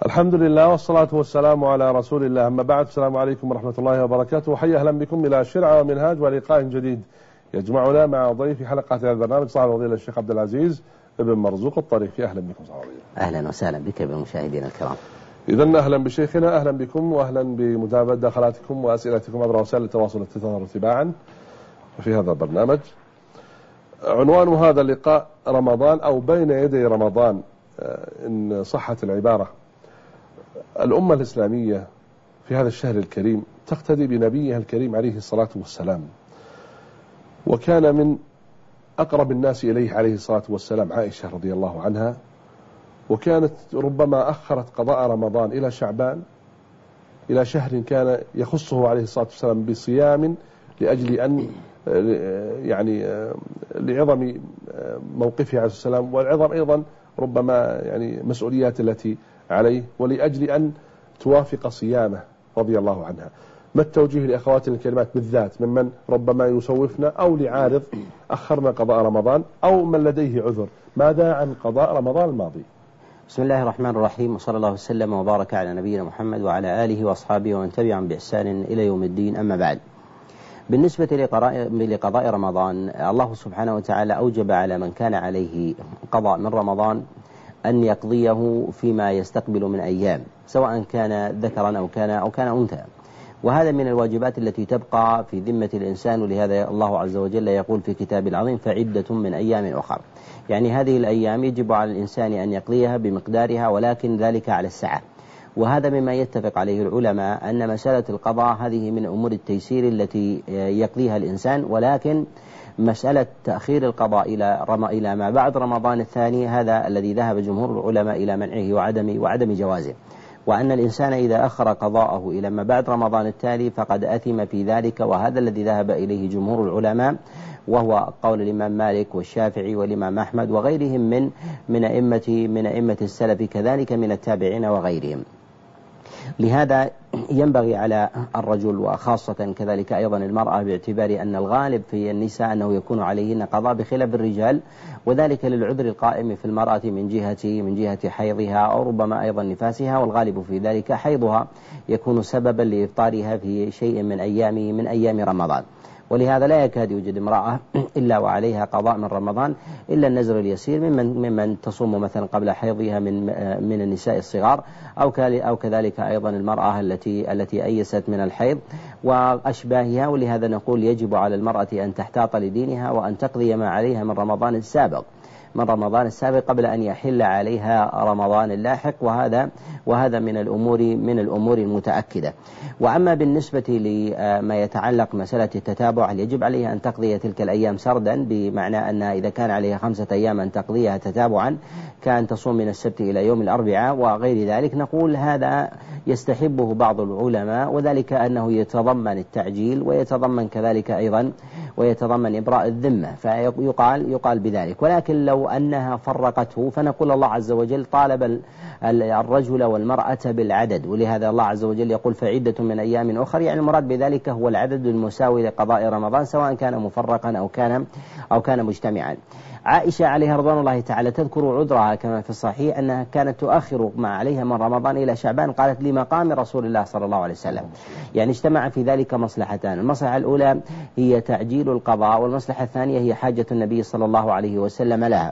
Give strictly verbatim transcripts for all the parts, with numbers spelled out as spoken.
الحمد لله والصلاة والسلام على رسول الله، أما بعد. السلام عليكم ورحمة الله وبركاته، وحيا أهلا بكم إلى شرع ومنهاج ولقاء جديد يجمعنا مع ضيف حلقة هذا البرنامج صاحب الفضيلة الشيخ عبد العزيز ابن مرزوق الطريفي. أهلا بكم صاحب الفضيلة. أهلا وسهلا بك بالمشاهدين الكرام. إذن أهلا بشيخنا، أهلا بكم وأهلا بمتابعة دخلاتكم وأسئلتكم عبر وسائل التواصل التي تظهر تباعا في هذا البرنامج. عنوان هذا اللقاء رمضان أو بين يدي رمضان إن صحت العبارة. الأمة الإسلامية في هذا الشهر الكريم تقتدي بنبيها الكريم عليه الصلاة والسلام، وكان من أقرب الناس إليه عليه الصلاة والسلام عائشة رضي الله عنها، وكانت ربما أخرت قضاء رمضان إلى شعبان، إلى شهر كان يخصه عليه الصلاة والسلام بصيام لأجل أن يعني لعظم موقفه عليه السلام، والعظم أيضا ربما يعني مسؤوليات التي عليه، ولأجل أن توافق صيامه رضي الله عنها. ما التوجيه لأخواتنا الكلمات بالذات ممن ربما يسوفنا أو لعارض أخرنا قضاء رمضان أو من لديه عذر؟ ماذا عن قضاء رمضان الماضي؟ بسم الله الرحمن الرحيم، وصلى الله وسلم وبارك على نبينا محمد وعلى آله وأصحابه ومن تبعهم بإحسان إلى يوم الدين، أما بعد. بالنسبة لقضاء رمضان، الله سبحانه وتعالى أوجب على من كان عليه قضاء من رمضان أن يقضيه فيما يستقبل من أيام، سواء كان ذكرا أو كان أو كان أنثى، وهذا من الواجبات التي تبقى في ذمة الإنسان. ولهذا الله عز وجل يقول في كتاب العظيم: فعدة من أيام أخر. يعني هذه الأيام يجب على الإنسان أن يقضيها بمقدارها، ولكن ذلك على السعة. وهذا مما يتفق عليه العلماء أن مسألة القضاء هذه من أمور التيسير التي يقضيها الإنسان، ولكن مسألة تأخير القضاء إلى رم... إلى ما بعد رمضان الثاني هذا الذي ذهب جمهور العلماء إلى منعه وعدم وعدم جوازه، وأن الإنسان إذا أخر قضاءه إلى ما بعد رمضان التالي فقد أثم في ذلك، وهذا الذي ذهب إليه جمهور العلماء، وهو قول الإمام مالك والشافعي والإمام أحمد وغيرهم من من أئمة من أئمة السلف، كذلك من التابعين وغيرهم. لهذا ينبغي على الرجل وخاصة كذلك أيضا المرأة، باعتبار أن الغالب في النساء أنه يكون عليهن قضاء بخلاف الرجال، وذلك للعذر القائم في المرأة من جهة من جهة حيضها أو ربما أيضا نفاسها، والغالب في ذلك حيضها يكون سببا لإفطارها في شيء من أيام من أيام رمضان. ولهذا لا يكاد يوجد امرأة إلا وعليها قضاء من رمضان إلا النزر اليسير ممن ممن تصوم مثلا قبل حيضها من من النساء الصغار، أو أو كذلك أيضا المرأة التي التي أيست من الحيض وأشباهها. ولهذا نقول يجب على المرأة أن تحتاط لدينها وأن تقضي ما عليها من رمضان السابق من رمضان السابق قبل أن يحل عليها رمضان اللاحق، وهذا وهذا من الأمور من الأمور المتأكدة. وأما بالنسبة لما يتعلق مسألة التتابع، هل يجب عليها أن تقضي تلك الأيام سردا، بمعنى أن إذا كان عليها خمسة أيام أن تقضيها تتابعا كان تصوم من السبت إلى يوم الأربعاء وغير ذلك؟ نقول هذا يستحبه بعض العلماء، وذلك أنه يتضمن التعجيل ويتضمن كذلك أيضا ويتضمن إبراء الذمة، فيقال يقال بذلك. ولكن لو أنها فرقته فنقول الله عز وجل طالب الرجل والمرأة بالعدد، ولهذا الله عز وجل يقول فعدة من أيام أخر، يعني المراد بذلك هو العدد المساوي لقضاء رمضان سواء كان مفرقا أو كان أو كان مجتمعا. عائشة عليها رضوان الله تعالى تذكر عذرها كما في الصحيح أنها كانت تؤخر ما عليها من رمضان إلى شعبان، قالت لمقام رسول الله صلى الله عليه وسلم. يعني اجتمع في ذلك مصلحتان: المصلحة الأولى هي تعجيل القضاء، والمصلحة الثانية هي حاجة النبي صلى الله عليه وسلم لها،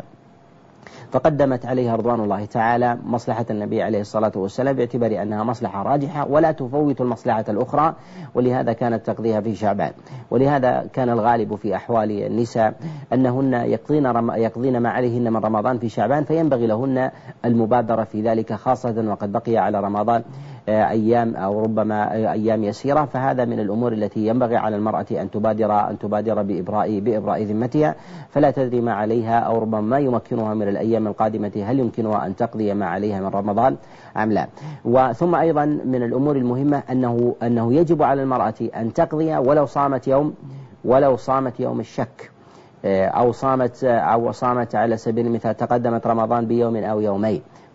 فقدمت عليها رضوان الله تعالى مصلحة النبي عليه الصلاة والسلام باعتبار أنها مصلحة راجحة ولا تفوت المصلحة الأخرى، ولهذا كانت تقضيها في شعبان. ولهذا كان الغالب في أحوال النساء أنهن يقضين, رم... يقضين ما عليهن من رمضان في شعبان، فينبغي لهن المبادرة في ذلك، خاصة وقد بقي على رمضان أيام أو ربما أيام يسيرة. فهذا من الأمور التي ينبغي على المرأة أن تبادر أن تبادر بإبراء بإبراء ذمتها، فلا تدري ما عليها أو ربما ما يمكنها من الأيام القادمة هل يمكنها أن تقضي ما عليها من رمضان أم لا. وثم أيضا من الأمور المهمة أنه أنه يجب على المرأة أن تقضي ولو صامت يوم ولو صامت يوم الشك، أو صامت أو صامت على سبيل المثال تقدمت رمضان بيوم أو يومين،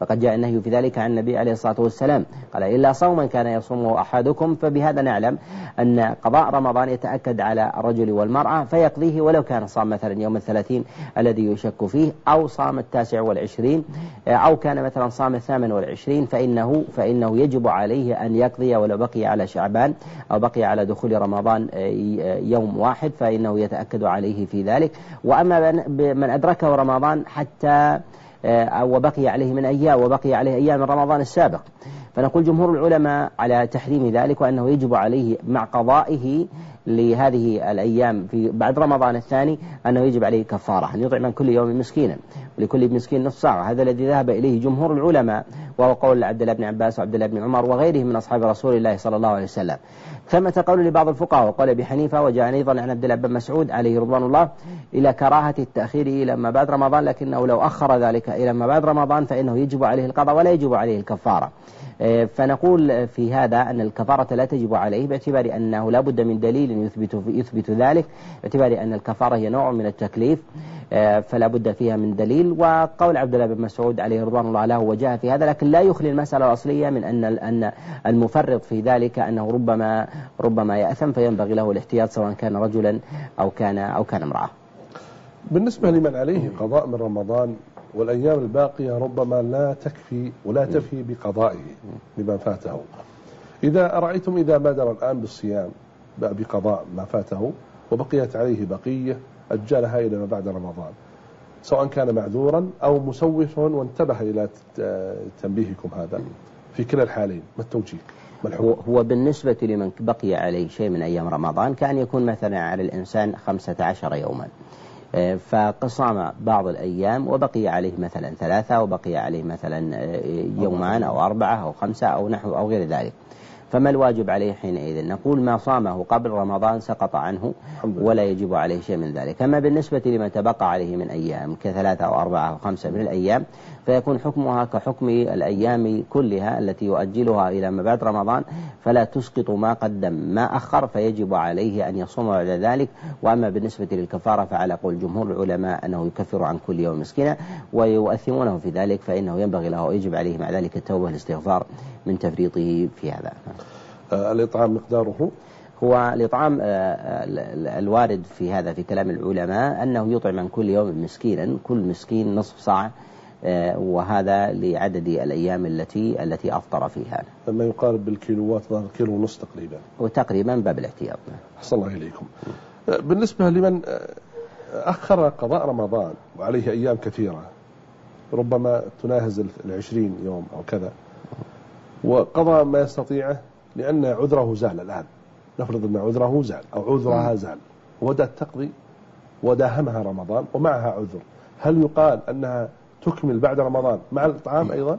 فقد جاء النهي في ذلك عن النبي عليه الصلاة والسلام، قال إلا صوما كان يصومه أحدكم. فبهذا نعلم أن قضاء رمضان يتأكد على الرجل والمرأة فيقضيه ولو كان صام مثلا يوم الثلاثين الذي يشك فيه، أو صام التاسع والعشرين، أو كان مثلا صام الثامن والعشرين، فإنه فإنه يجب عليه أن يقضي ولو بقي على شعبان أو بقي على دخول رمضان يوم واحد، فإنه يتأكد عليه في ذلك. وأما من أدركه رمضان حتى وبقي عليه من أيام وبقي عليه أيام من رمضان السابق، فنقول جمهور العلماء على تحريم ذلك، وأنه يجب عليه مع قضائه لهذه الأيام في بعد رمضان الثاني أنه يجب عليه كفارة، أن يطعم من كل يوم مسكينا ولكل مسكين نصف ساعة. هذا الذي ذهب إليه جمهور العلماء، وهو قول عبد الله بن عباس وعبد الله بن عمر وغيرهم من أصحاب رسول الله صلى الله عليه وسلم. ثمة قول لبعض الفقهاء وقال أبي حنيفة، وجاء أيضا عن عبد الله بن مسعود عليه رضوان الله إلى كراهة التأخير إلى ما بعد رمضان، لكنه لو أخر ذلك إلى ما بعد رمضان فإنه يجب عليه القضاء ولا يجب عليه الكفارة. فنقول في هذا أن الكفارة لا تجب عليه، باعتبار أنه لا بد من دليل يثبت, يثبت ذلك، باعتبار أن الكفارة هي نوع من التكليف فلا بد فيها من دليل. وقول عبد الله بن مسعود عليه رضوان الله له وجاء في هذا، لكن لا يخلي المسألة الأصلية من أن أن المفرط في ذلك أنه ربما ربما يأثم، فينبغي له الاحتياط سواء كان رجلا أو كان أو كان امرأة. بالنسبة لمن عليه قضاء من رمضان والأيام الباقية ربما لا تكفي ولا تفي بقضائه بما فاته، إذا أرأيتم إذا بادر الآن بالصيام بقضاء ما فاته وبقيت عليه بقية أجلها إلى ما بعد رمضان، سواء كان معذورا أو مسوف وانتبه إلى تنبيهكم هذا، في كلا الحالين ما التوجيه؟ ما هو, هو بالنسبة لمن بقي عليه شيء من أيام رمضان كان يكون مثلا على الإنسان خمسة عشر يوما، فقصام بعض الأيام وبقي عليه مثلا ثلاثة وبقي عليه مثلا يومان أو أربعة أو خمسة أو نحو أو غير ذلك، فما الواجب عليه حينئذ؟ نقول ما صامه قبل رمضان سقط عنه ولا يجب عليه شيء من ذلك. أما بالنسبة لمن تبقى عليه من أيام كثلاثة أو أربعة أو خمسة من الأيام فيكون حكمها كحكم الأيام كلها التي يؤجلها إلى ما بعد رمضان، فلا تسقط ما قدم ما أخر، فيجب عليه أن يصوم بعد ذلك. وأما بالنسبة للكفارة فعلى قول جمهور العلماء أنه يكفر عن كل يوم مسكينا ويؤثمونه في ذلك، فإنه ينبغي له ويجب عليه مع ذلك التوبة والاستغفار من تفريطه في هذا. الإطعام مقداره هو الإطعام الوارد في هذا في كلام العلماء أنه يطعم من كل يوم مسكينا، كل مسكين نصف صاع، وهذا لعدد الأيام التي التي أفطر فيها. لما يقارب بالكيلوات كيلو ونص تقريبا، وتقريبا باب الاحتياط. أحسن الله إليكم. بالنسبة لمن أخر قضاء رمضان وعليه أيام كثيرة ربما تناهز العشرين يوم أو كذا، وقضى ما يستطيعه لأن عذره زال الآن، نفرض أن عذره زال أو عذرها زال وبدأت تقضي وداهمها رمضان ومعها عذر، هل يقال أنها تكمل بعد رمضان مع الإطعام أيضا؟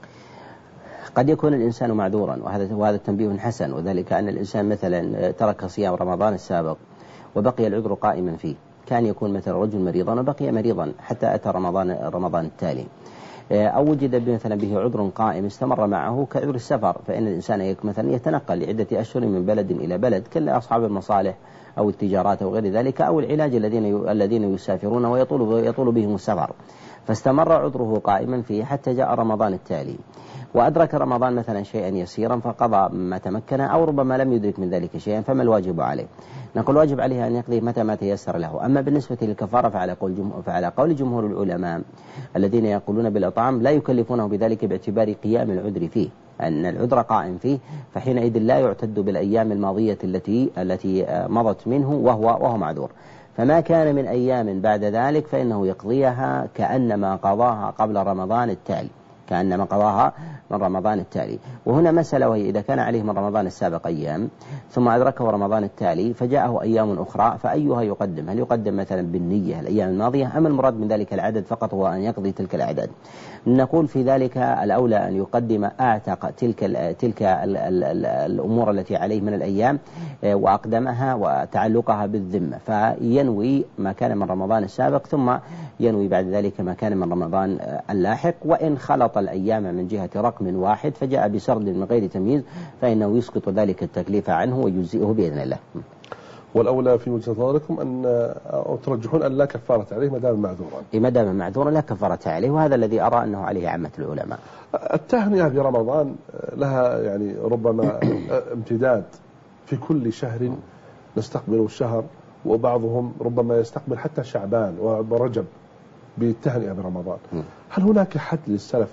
قد يكون الإنسان معذورا، وهذا وهذا تنبيه حسن، وذلك أن الإنسان مثلا ترك صيام رمضان السابق وبقي العذر قائما فيه، كان يكون مثلا رجل مريضا وبقي مريضا حتى أتى رمضان رمضان التالي، أو وجد مثلا به عذر قائم استمر معه كعذر السفر، فإن الإنسان مثلا يتنقل لعدة أشهر من بلد إلى بلد كأصحاب المصالح أو التجارات أو غير ذلك، أو العلاج الذين الذين يسافرون ويطول يطول بهم السفر، فاستمر عذره قائما فيه حتى جاء رمضان التالي وأدرك رمضان مثلا شيئا يسيرا فقضى ما تمكن، أو ربما لم يدرك من ذلك شيئا، فما الواجب عليه؟ نقول واجب عليه أن يقضي متى ما تيسر له. أما بالنسبة للكفارة فعلى قول جمهور, فعلى قول جمهور العلماء الذين يقولون بالإطعام لا يكلفونه بذلك باعتبار قيام العذر فيه، أن العذر قائم فيه، فحينئذ لا يعتد بالأيام الماضية التي التي مضت منه وهو وهو معذور، فما كان من أيام بعد ذلك فإنه يقضيها كأنما قضاها قبل رمضان التالي، كأنما قضاها من رمضان التالي. وهنا مسألة، وهي إذا كان عليه من رمضان السابق أيام ثم أدركه رمضان التالي فجاءه أيام أخرى فأيها يقدم؟ هل يقدم مثلا بالنية الأيام الماضية أم المراد من ذلك العدد فقط هو أن يقضي تلك الأعداد؟ نقول في ذلك الأولى أن يقدم أعتق تلك ال تلك ال ال ال الأمور التي عليه من الأيام وأقدمها وتعلقها بالذمة، فينوي ما كان من رمضان السابق ثم ينوي بعد ذلك ما كان من رمضان اللاحق، وإن خلط الأيام من جهة رقم واحد فجاء بسرد من غير تمييز فإنه يسقط ذلك التكليف عنه ويجزئه بإذن الله. والأولى في وجهة نظركم أن أو ترجحون أن لا كفارة عليه ما دام معذورا؟ ما دام معذورا لا كفارة عليه، وهذا الذي أرى أنه عليه عامة العلماء. التهنئة في رمضان لها يعني ربما امتداد في كل شهر نستقبل الشهر، وبعضهم ربما يستقبل حتى شعبان ورجب بالتهنئة برمضان. هل هناك حد للسلف؟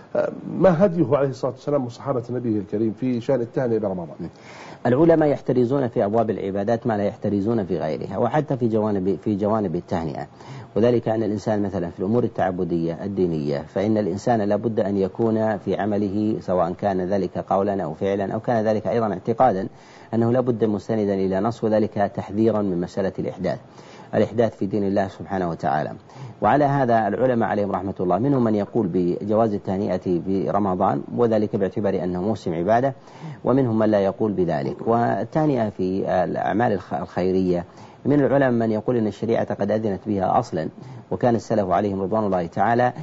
ما هديه عليه الصلاة والسلام وصحابة النبي الكريم في شأن التهنئة برمضان؟ العلماء يحترزون في أبواب العبادات ما لا يحترزون في غيرها، وحتى في جوانب في جوانب التهنئة، وذلك أن الإنسان مثلا في الأمور التعبدية الدينية فإن الإنسان لابد أن يكون في عمله سواء كان ذلك قولا أو فعلا أو كان ذلك أيضا اعتقادا أنه لابد مستندا إلى نص، وذلك تحذيرا من مسألة الإحداث الإحداث في دين الله سبحانه وتعالى. وعلى هذا العلماء عليهم رحمة الله منهم من يقول بجواز التهنئة برمضان وذلك باعتبار أنه موسم عبادة، ومنهم من لا يقول بذلك. والتهنئة في الأعمال الخيرية من العلماء من يقول أن الشريعة قد أذنت بها أصلا، وكان السلف عليهم رضوان الله تعالى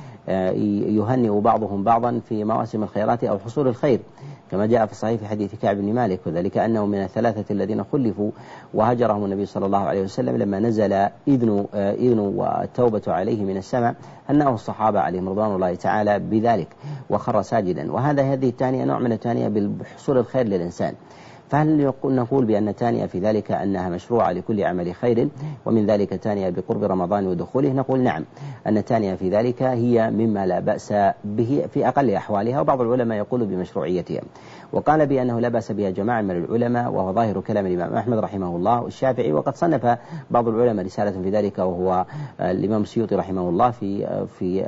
يهنئ بعضهم بعضا في مواسم الخيرات أو حصول الخير، كما جاء في الصحيح في حديث كعب بن مالك، وذلك أنه من الثلاثة الذين خلفوا وهجرهم النبي صلى الله عليه وسلم لما نزل إذن, إذن والتوبة عليه من السماء أنه الصحابة عليهم رضوان الله تعالى بذلك وخر ساجدا. وهذا هذه التانية نوع من التانية بحصول الخير للإنسان. فهل نقول بأن التانية في ذلك أنها مشروعة لكل عمل خير ومن ذلك التانية بقرب رمضان ودخوله؟ نقول نعم، أن التانية في ذلك هي مما لا بأس به في أقل أحوالها، وبعض العلماء يقول بمشروعيتها، وقال بأنه لا بأس بها جماعة من العلماء، وهو ظاهر كلام الإمام أحمد رحمه الله والشافعي. وقد صنف بعض العلماء رسالة في ذلك وهو الإمام السيوطي رحمه الله في في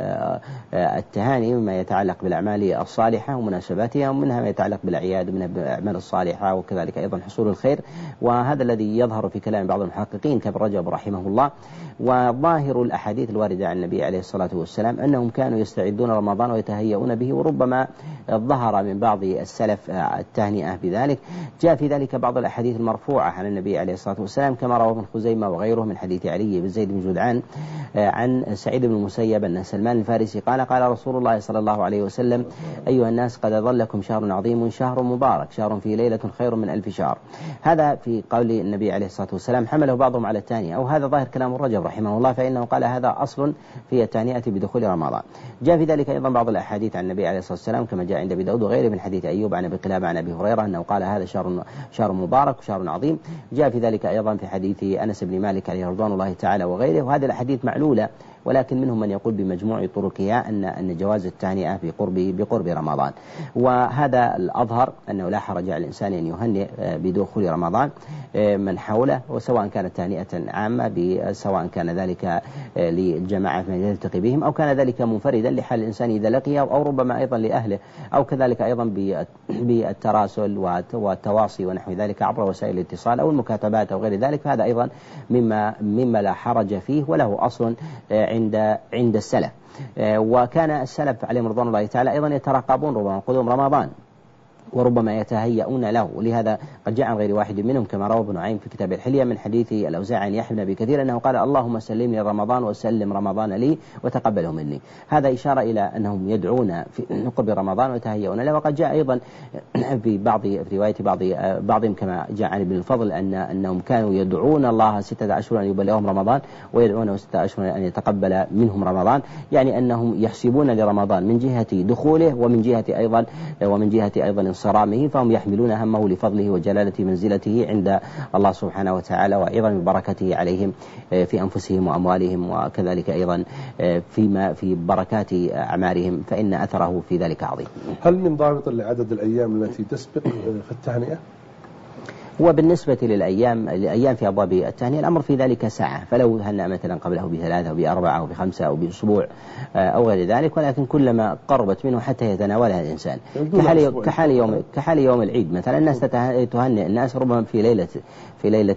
التهاني مما يتعلق بالأعمال الصالحة ومناسباتها، ومنها ما يتعلق بالأعياد ومنها بالأعمال الصالحة وكذلك أيضا حصول الخير. وهذا الذي يظهر في كلام بعض المحققين كابن رجب رحمه الله. وظاهر الأحاديث الواردة عن النبي عليه الصلاة والسلام أنهم كانوا يستعدون رمضان ويتهيئون به، وربما ظهر من بعض السلف التهنئة بذلك. جاء في ذلك بعض الأحاديث المرفوعة عن النبي عليه الصلاة والسلام كما رواه ابن خزيمة وغيره من حديث علي بن زيد بن جدعان عن سعيد بن المسيب أن سلمان الفارسي قال قال رسول الله صلى الله عليه وسلم: أيها الناس قد ظلكم شهر عظيم شهر مبارك شهر فيه ليلة خير من ألف شهر. هذا في قول النبي عليه الصلاة والسلام، حمله بعضهم على التهنئة، أو هذا ظاهر كلام الرجب رحمه الله، فإنه قال هذا أصل في التهنئة بدخول رمضان. جاء في ذلك أيضا بعض الأحاديث عن النبي عليه الصلاة والسلام كما جاء عند أبي داود وغيره من حديث أيوب عن أبي قلابة عن أبي هريرة أنه قال هذا شهر شهر مبارك وشهر عظيم. جاء في ذلك أيضا في حديث أنس بن مالك عليه رضوان الله تعالى وغيره. وهذه الأحاديث معلولة، ولكن منهم من يقول بمجموع طرقها أن أن جواز التهنئة بقرب بقرب رمضان. وهذا الأظهر أنه لا حرج على الإنسان أن يهنئ بدخول رمضان من حوله، وسواء كانت تهنئة عامة سواء كان ذلك لجماعة من يلتقي بهم أو كان ذلك منفردا لحال الإنسان إذا لقيه، أو ربما أيضا لأهله، أو كذلك أيضا بالتراسل والتواصي ونحو ذلك عبر وسائل الاتصال أو المكاتبات أو غير ذلك. فهذا أيضا مما مما لا حرج فيه وله أصل عند عند السلف. وكان السلف عليهم رضوان الله تعالى أيضا يترقبون ربما قدوم رمضان وربما يتهيئون له، ولهذا قد جاء عن غير واحد منهم كما روى ابن نعيم في كتاب الحلية من حديث الأوزاعي عن يحيى بن أبي كثير أنه قال: اللهم سلمني رمضان وسلم رمضان لي وتقبله مني. هذا إشارة إلى أنهم يدعون في قرب رمضان ويتهيئون له. وقد جاء أيضا في بعض في رواية بعض بعضهم كما جاء عن ابن الفضل أن أنهم كانوا يدعون الله ستة أشهر أن يبلغهم رمضان ويدعونه ستة أشهر أن يتقبل منهم رمضان، يعني أنهم يحسبون لرمضان من جهة دخوله ومن جهة أيضا ومن جهة أيضا صرامه، فهم يحملون همه لفضله وجلالة منزلته عند الله سبحانه وتعالى وعظم بركته عليهم في أنفسهم وأموالهم، وكذلك أيضا فيما في بركات أعمارهم، فإن أثره في ذلك عظيم. هل من ضابط لعدد الأيام التي تسبق في التهنئة؟ وبالنسبة للأيام الأيام في أبواب التهنئة الأمر في ذلك ساعة، فلو هنأ مثلا قبله بثلاثة أو بأربعة أو بخمسة أو بأسبوع أو غير ذلك، ولكن كلما قربت منه حتى يتناولها الإنسان كحال كحال يوم كحال يوم العيد مثلا. الناس تهنئ الناس ربما في ليلة في ليلة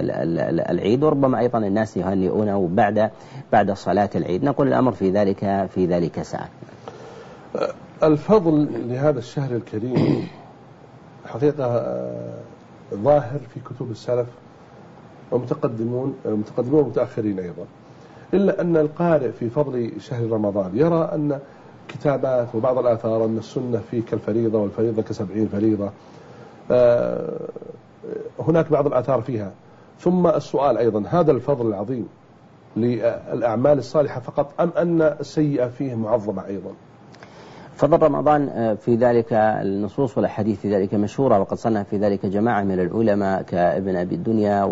العيد، وربما أيضا الناس يهنئونه بعد بعد صلاة العيد. نقول الأمر في ذلك في ذلك ساعة. الفضل لهذا الشهر الكريم حقيقة ظاهر في كتب السلف ومتقدمون متقدمون ومتأخرين أيضا، إلا أن القارئ في فضل شهر رمضان يرى أن كتابات وبعض الآثار أن السنة فيه كالفريضة والفريضة كسبعين فريضة. هناك بعض الآثار فيها، ثم السؤال أيضا، هذا الفضل العظيم للأعمال الصالحة فقط أم أن السيئة فيه معظمة أيضا؟ فضل رمضان في ذلك النصوص والأحاديث في ذلك مشهورة، وقد صنف في ذلك جماعة من العلماء كابن أبي الدنيا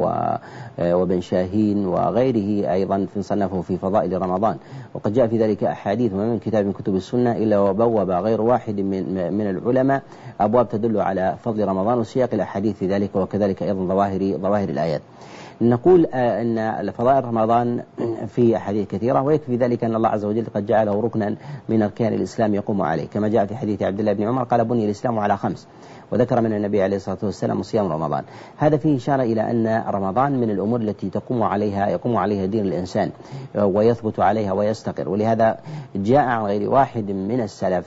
وابن شاهين وغيره أيضا في صنفه في فضائل رمضان. وقد جاء في ذلك أحاديث وما من كتاب من كتب السنة إلا وبوب غير واحد من من العلماء أبواب تدل على فضل رمضان وسياق الأحاديث في ذلك، وكذلك أيضا ظواهر ظواهر الآيات. نقول أن فضائل رمضان في أحاديث كثيرة، ويكفي ذلك أن الله عز وجل قد جعله ركنا من أركان الإسلام يقوم عليه، كما جاء في حديث عبد الله بن عمر قال: بني الإسلام على خمس، وذكر من النبي عليه الصلاة والسلام صيام رمضان. هذا فيه إشارة إلى أن رمضان من الأمور التي تقوم عليها يقوم عليها دين الإنسان ويثبت عليها ويستقر، ولهذا جاء عن غير واحد من السلف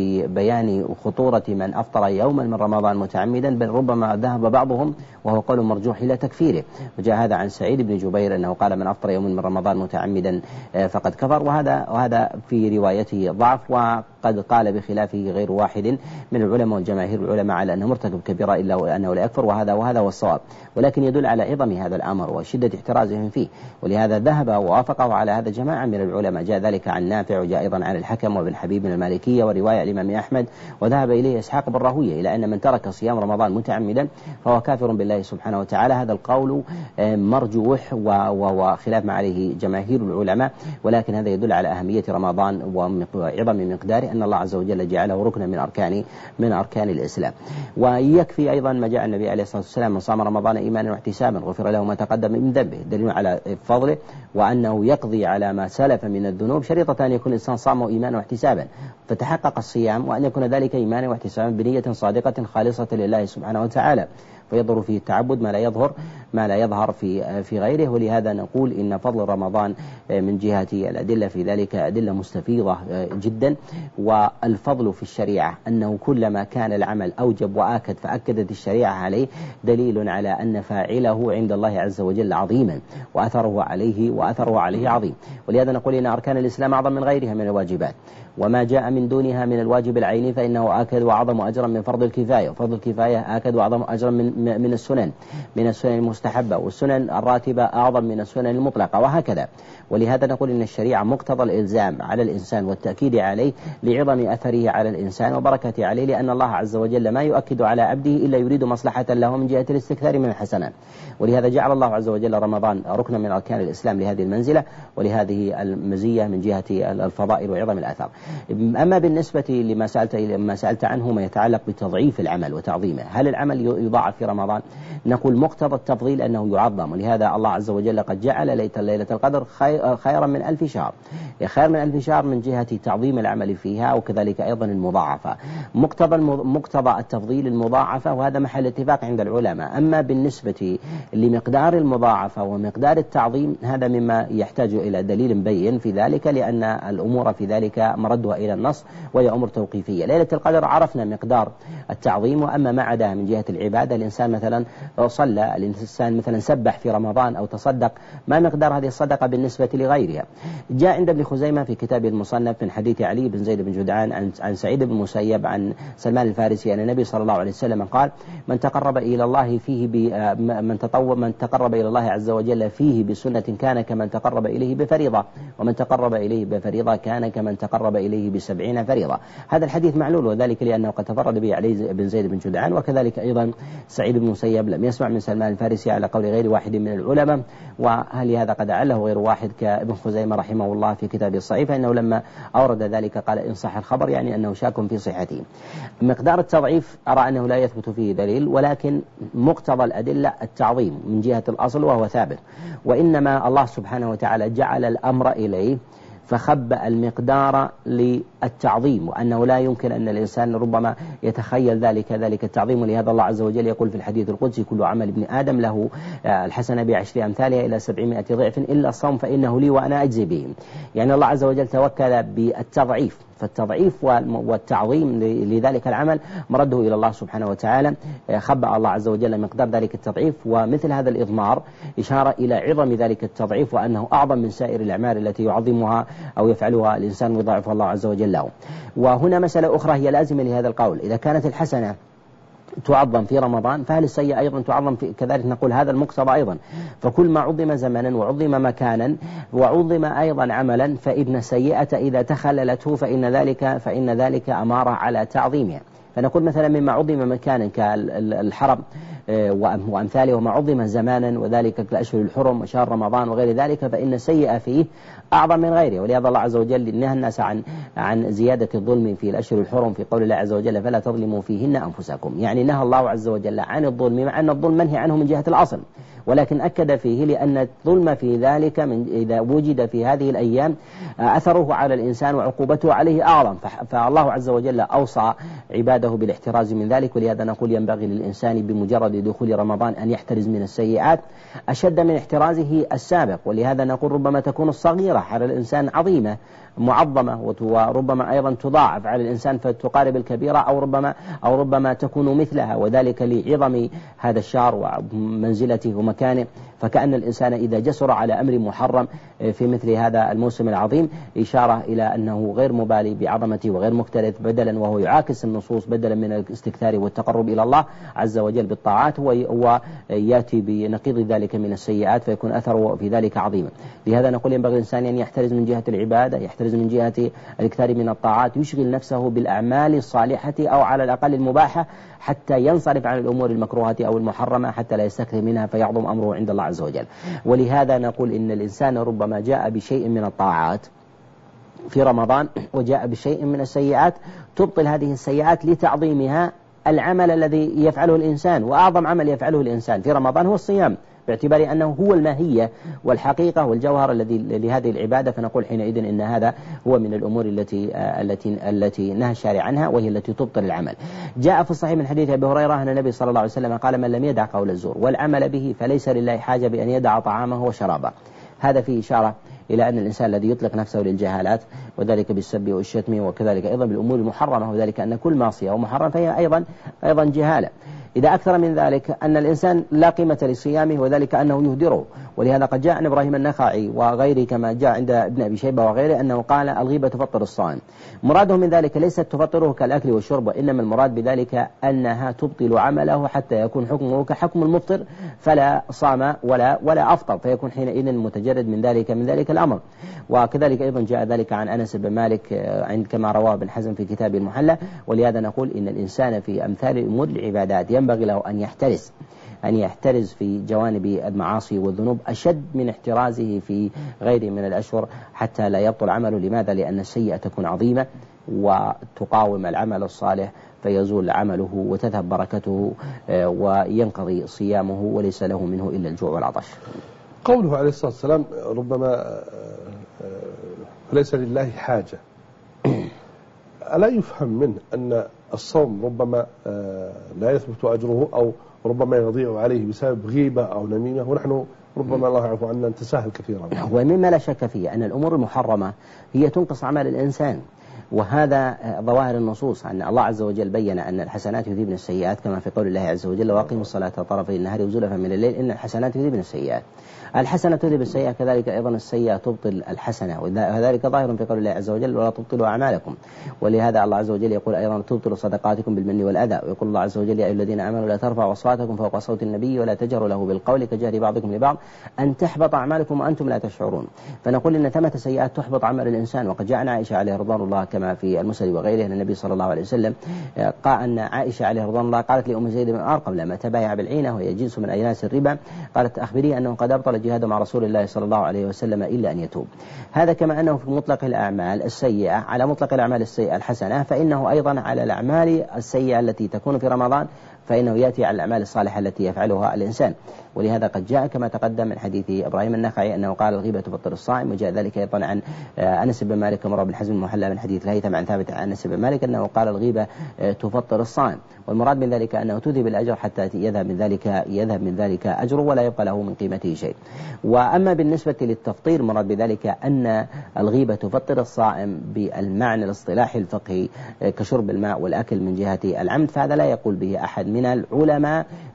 ببيان خطورة من أفطر يوما من رمضان متعمدا، بل ربما ذهب بعضهم وهو قول مرجوح إلى تكفيره. وجاء هذا عن سعيد بن جبير أنه قال: من أفطر يوما من رمضان متعمدا فقد كفر، وهذا وهذا في روايته ضعف، وقد قال بخلافه غير واحد من العلماء والجماهير العلماء على أنه مرتكب كبيرة إلا أنه لا يكفر، وهذا وهذا هو الصواب، ولكن يدل على عظم هذا الأمر وشدة احترازهم فيه، ولهذا ذهب ووافقه على هذا جماعة من العلماء. جاء ذلك عن نافع، وجاء أيضا عن الحكم وابن حبيب من المالكية، ورواية الإمام أحمد، وذهب إليه إسحاق بن راهويه إلى أن من ترك صيام رمضان متعمدا فهو كافر بالله سبحانه وتعالى. هذا القول مرجوح وخلاف ما عليه جماهير العلماء، ولكن هذا يدل على أهمية رمضان وعظم مقداره، أن الله عز وجل جعله ركنا من أركان من أركان الإسلام. ويكفي أيضا ما جاء النبي عليه الصلاة والسلام: من صام رمضان إيمانا واحتسابا غفر له ما تقدم من ذنبه، دليل على فضله وأنه يقضي على ما سلف من الذنوب، شريطة أن يكون الإنسان صامه إيمانا واحتسابا فتحقق الصيام، وأن يكون ذلك إيمانا واحتسابا بنية صادقة خالصة لله سبحانه وتعالى، فيظهر فيه التعبد ما لا يظهر ما لا يظهر في في غيره. ولهذا نقول إن فضل رمضان من جهة الأدلة في ذلك أدلة مستفيضة جدا. والفضل في الشريعة أنه كلما كان العمل أوجب وآكد فأكدت الشريعة عليه، دليل على أن فاعله عند الله عز وجل عظيما، وأثره عليه وأثره عليه عظيم. ولهذا نقول إن أركان الإسلام أعظم من غيرها من الواجبات، وما جاء من دونها من الواجب العيني فإنه آكد وأعظم أجرا من فرض الكفاية، وفرض الكفاية آكد وأعظم أجرا من من السنن من السنن المستحبة، والسنن الراتبة أعظم من السنن المطلقة، وهكذا. ولهذا نقول إن الشريعة مقتضى الإلزام على الإنسان والتأكيد عليه لعظم أثره على الإنسان وبركته عليه، لأن الله عز وجل ما يؤكد على عبده إلا يريد مصلحة له من جهة الاستكثار من الحسنات. ولهذا جعل الله عز وجل رمضان ركنا من أركان الإسلام لهذه المنزلة ولهذه المزية من جهة الفضائل وعظم الآثار. أما بالنسبة لما سألت لما سألت عنه ما يتعلق بتضعيف العمل وتعظيمه، هل العمل يضاعف في رمضان؟ نقول مقتضى التفضيل أنه يعظم، ولهذا الله عز وجل قد جعل ليلة القدر خيرا من ألف شهر، خير من ألف شهر من جهة تعظيم العمل فيها، وكذلك أيضا المضاعفة. مقتضى مقتضى التفضيل المضاعفة، وهذا محل اتفاق عند العلماء. أما بالنسبة لمقدار المضاعفة ومقدار التعظيم هذا مما يحتاج إلى دليل بين في ذلك، لأن الأمور في ذلك مردها إلى النص وهي أمور توقيفية. ليلة القدر عرفنا مقدار التعظيم، وأما ما عداها من جهة العبادة، الإنسان مثلا صلى، الإنسان مثلا سبح في رمضان أو تصدق، ما مقدار هذه الصدقة بالنسبة لغيرها؟ جاء عند ابن خزيمة في كتابه المصنف من حديث علي بن زيد بن جدعان عن عن سعيد بن المسيب عن سلمان الفارسي أن النبي صلى الله عليه وسلم قال: من تقرب إلى الله فيه من تطوع من تقرب إلى الله عز وجل فيه بسنة كان كمن تقرب إليه بفريضة، ومن تقرب إليه بفريضة كان كمن تقرب إليه بسبعين فريضة. هذا الحديث معلول، وذلك لأنه قد تفرد به علي بن زيد بن جدعان، وكذلك أيضا سعيد بن المسيب لم يسمع من سلمان الفارسي على قول غير واحد من العلماء، وهل هذا قد أعله غير واحد كابن خزيمة رحمه الله في كتابه الصحيح، فإنه لما أورد ذلك قال إن صح الخبر، يعني أنه شاك في صحته. مقدار التضعيف أرى أنه لا يثبت فيه دليل، ولكن مقتضى الأدلة التعظيم من جهة الأصل وهو ثابت، وإنما الله سبحانه وتعالى جعل الأمر إليه فخبأ المقدار للتعظيم، وأنه لا يمكن أن الإنسان ربما يتخيل ذلك ذلك التعظيم. ولهذا الله عز وجل يقول في الحديث القدسي: كل عمل ابن آدم له الحسنة بعشر أمثالها إلى سبعمائة ضعف إلا الصوم فإنه لي وأنا أجزي به. يعني الله عز وجل توكل بالتضعيف، فالتضعيف والتعظيم لذلك العمل مرده إلى الله سبحانه وتعالى. خبأ الله عز وجل مقدار ذلك التضعيف، ومثل هذا الإضمار إشارة إلى عظم ذلك التضعيف، وأنه أعظم من سائر الأعمال التي يعظمها أو يفعلها الإنسان ويضاعفها الله عز وجل له. وهنا مسألة أخرى هي لازمة لهذا القول: إذا كانت الحسنة تعظم في رمضان، فهل السيئة أيضا تعظم في كذلك؟ نقول هذا المقتضى أيضا. فكل ما عظم زمنا وعظم مكانا وعظم أيضا عملا فإن السيئة إذا تخللته فإن ذلك فإن ذلك أمارة على تعظيمها. فنقول مثلا مما عظم مكانا كالحرم وأمثاله، وما عظم زمانا وذلك كالأشهر الحرم وشهر رمضان وغير ذلك، فإن السيئة فيه أعظم من غيره. ولهذا الله عز وجل نهى الناس عن عن زيادة الظلم في الأشهر الحرم في قول الله عز وجل فلا تظلموا فيهن أنفسكم. يعني نهى الله عز وجل عن الظلم، مع أن الظلم منهي عنه من جهة الأصل، ولكن أكد فيه لأن الظلم في ذلك من إذا وجد في هذه الأيام أثره على الإنسان وعقوبته عليه أعظم. فالله عز وجل أوصى عباده بالاحتراز من ذلك. ولهذا نقول ينبغي للإنسان بمجرد دخول رمضان أن يحترز من السيئات أشد من احترازه السابق. ولهذا نقول ربما تكون الصغيرة على الإنسان عظيمة معظمة، وربما أيضا تضاعف على الإنسان فتقارب الكبيرة، أو ربما أو ربما تكون مثلها، وذلك لعظم هذا الشهر ومنزلته ومكانه. فكأن الإنسان إذا جسر على أمر محرم في مثل هذا الموسم العظيم إشارة إلى أنه غير مبالي بعظمته وغير مكترث، بدلا وهو يعاكس النصوص بدلا من الاستكثار والتقرب إلى الله عز وجل بالطاعات، ويأتي بنقيض ذلك من السيئات، فيكون أثره في ذلك عظيما. لهذا نقول ينبغي الإنسان أن يحترز من جهة العبادة، يحترز من جهة الاكثار من الطاعات، يشغل نفسه بالأعمال الصالحة أو على الأقل المباحة، حتى ينصرف عن الأمور المكروهة أو المحرمة حتى لا يستكثر منها فيعظم أمره عند الله عز وجل. ولهذا نقول إن الإنسان ربما جاء بشيء من الطاعات في رمضان وجاء بشيء من السيئات، تبطل هذه السيئات لتعظيمها العمل الذي يفعله الإنسان. وأعظم عمل يفعله الإنسان في رمضان هو الصيام، باعتبار أنه هو الماهية والحقيقة والجوهر الذي لهذه العبادة. فنقول حينئذ إن هذا هو من الأمور التي التي التي نهى الشارع عنها، وهي التي تبطل العمل. جاء في الصحيح من حديث أبي هريرة أن النبي صلى الله عليه وسلم قال: من لم يدع قول الزور والعمل به فليس لله حاجة بأن يدع طعامه وشرابه. هذا فيه إشارة إلى أن الإنسان الذي يطلق نفسه للجهالات، وذلك بالسب والشتم، وكذلك أيضا بالأمور المحرمة، وذلك أن كل معصية ومحرم فهي أيضا أيضا جهالة. إذا أكثر من ذلك أن الإنسان لا قيمة لصيامه، وذلك أنه يهدره. ولهذا قد جاء عن إبراهيم النخعي وغيره كما جاء عند ابن أبي شيبة وغيره أنه قال: الغيبة تفطر الصائم. مراده من ذلك ليست تفطره كالأكل والشرب، وإنما المراد بذلك أنها تبطل عمله حتى يكون حكمه كحكم المفطر، فلا صام ولا ولا أفطر، فيكون حينئذ متجرد من ذلك من ذلك الأمر. وكذلك أيضا جاء ذلك عن أنس بن مالك عند كما رواه ابن حزم في كتاب المحلى. ولهذا نقول إن الإنسان في أمثال الأمور العبادات ينبغي له أن يحترز أن يحترز في جوانب المعاصي والذنوب أشد من احترازه في غيره من الأشهر، حتى لا يبطل عمله. لماذا؟ لأن السيئة تكون عظيمة وتقاوم العمل الصالح، فيزول عمله وتذهب بركته وينقضي صيامه وليس له منه إلا الجوع والعطش. قوله عليه الصلاة والسلام ربما ليس لله حاجة، ألا يفهم منه أن الصوم ربما لا يثبت أجره، أو ربما يضيع عليه بسبب غيبة أو نميمة، ونحن ربما الله يعفو عنا نتساهل كثيرا؟ ومما لا شك فيه أن الأمور المحرمة هي تنقص عمل الإنسان، وهذا ظواهر النصوص أن الله عز وجل بين أن الحسنات يذهبن السيئات، كما في قول الله عز وجل: وأقيموا الصلاة طرفي النهار وزلفا من الليل إن الحسنات يذهبن السيئات. الحسنة تذهب السيئة، كذلك أيضا السيئة تبطل الحسنة، وذلك ظاهر في قول الله عز وجل: ولا تبطلوا أعمالكم. ولهذا الله عز وجل يقول أيضا: تبطلوا صدقاتكم بالمن والأذى. ويقول الله عز وجل: يا أيها الذين آمنوا لا ترفعوا أصواتكم فوق صوت النبي ولا تجهروا له بالقول كجهر بعضكم لبعض أن تحبط أعمالكم وأنتم لا تشعرون. فنقول إن ثمة سيئات تحبط عمل الإنسان. وقد جاء عن عائشة عليه رضوان الله كما في المسند وغيره أن النبي صلى الله عليه وسلم قال أن عائشة عليه رضوان الله قالت لأم زيد بن أرقم لما تبايع بالعينة وهي جنس من أجناس الربا، قالت: أخبريه أنه قد أبطل الجهاد مع رسول الله صلى الله عليه وسلم إلا أن يتوب. هذا كما أنه في مطلق الأعمال السيئة على مطلق الأعمال السيئة الحسنة، فإنه أيضا على الأعمال السيئة التي تكون في رمضان فإنه يأتي على الأعمال الصالحة التي يفعلها الإنسان. ولهذا قد جاء كما تقدم من حديث إبراهيم النخعي أنه قال: الغيبة تفطر الصائم. وجاء ذلك أيضا عن أنس بن مالك كما روى ابن حزم المحلى من حديث الهيثم عن ثابت عن أنس بن مالك أنه قال: الغيبة تفطر الصائم. والمراد من ذلك أنه تذهب الأجر حتى يذهب من ذلك يذهب من ذلك أجره ولا يبقى له من قيمته شيء. وأما بالنسبة للتفطير مراد بذلك أن الغيبة تفطر الصائم بالمعنى الاصطلاحي الفقهي كشرب الماء والأكل من جهة العمد، فهذا لا يقول به أحد من العلماء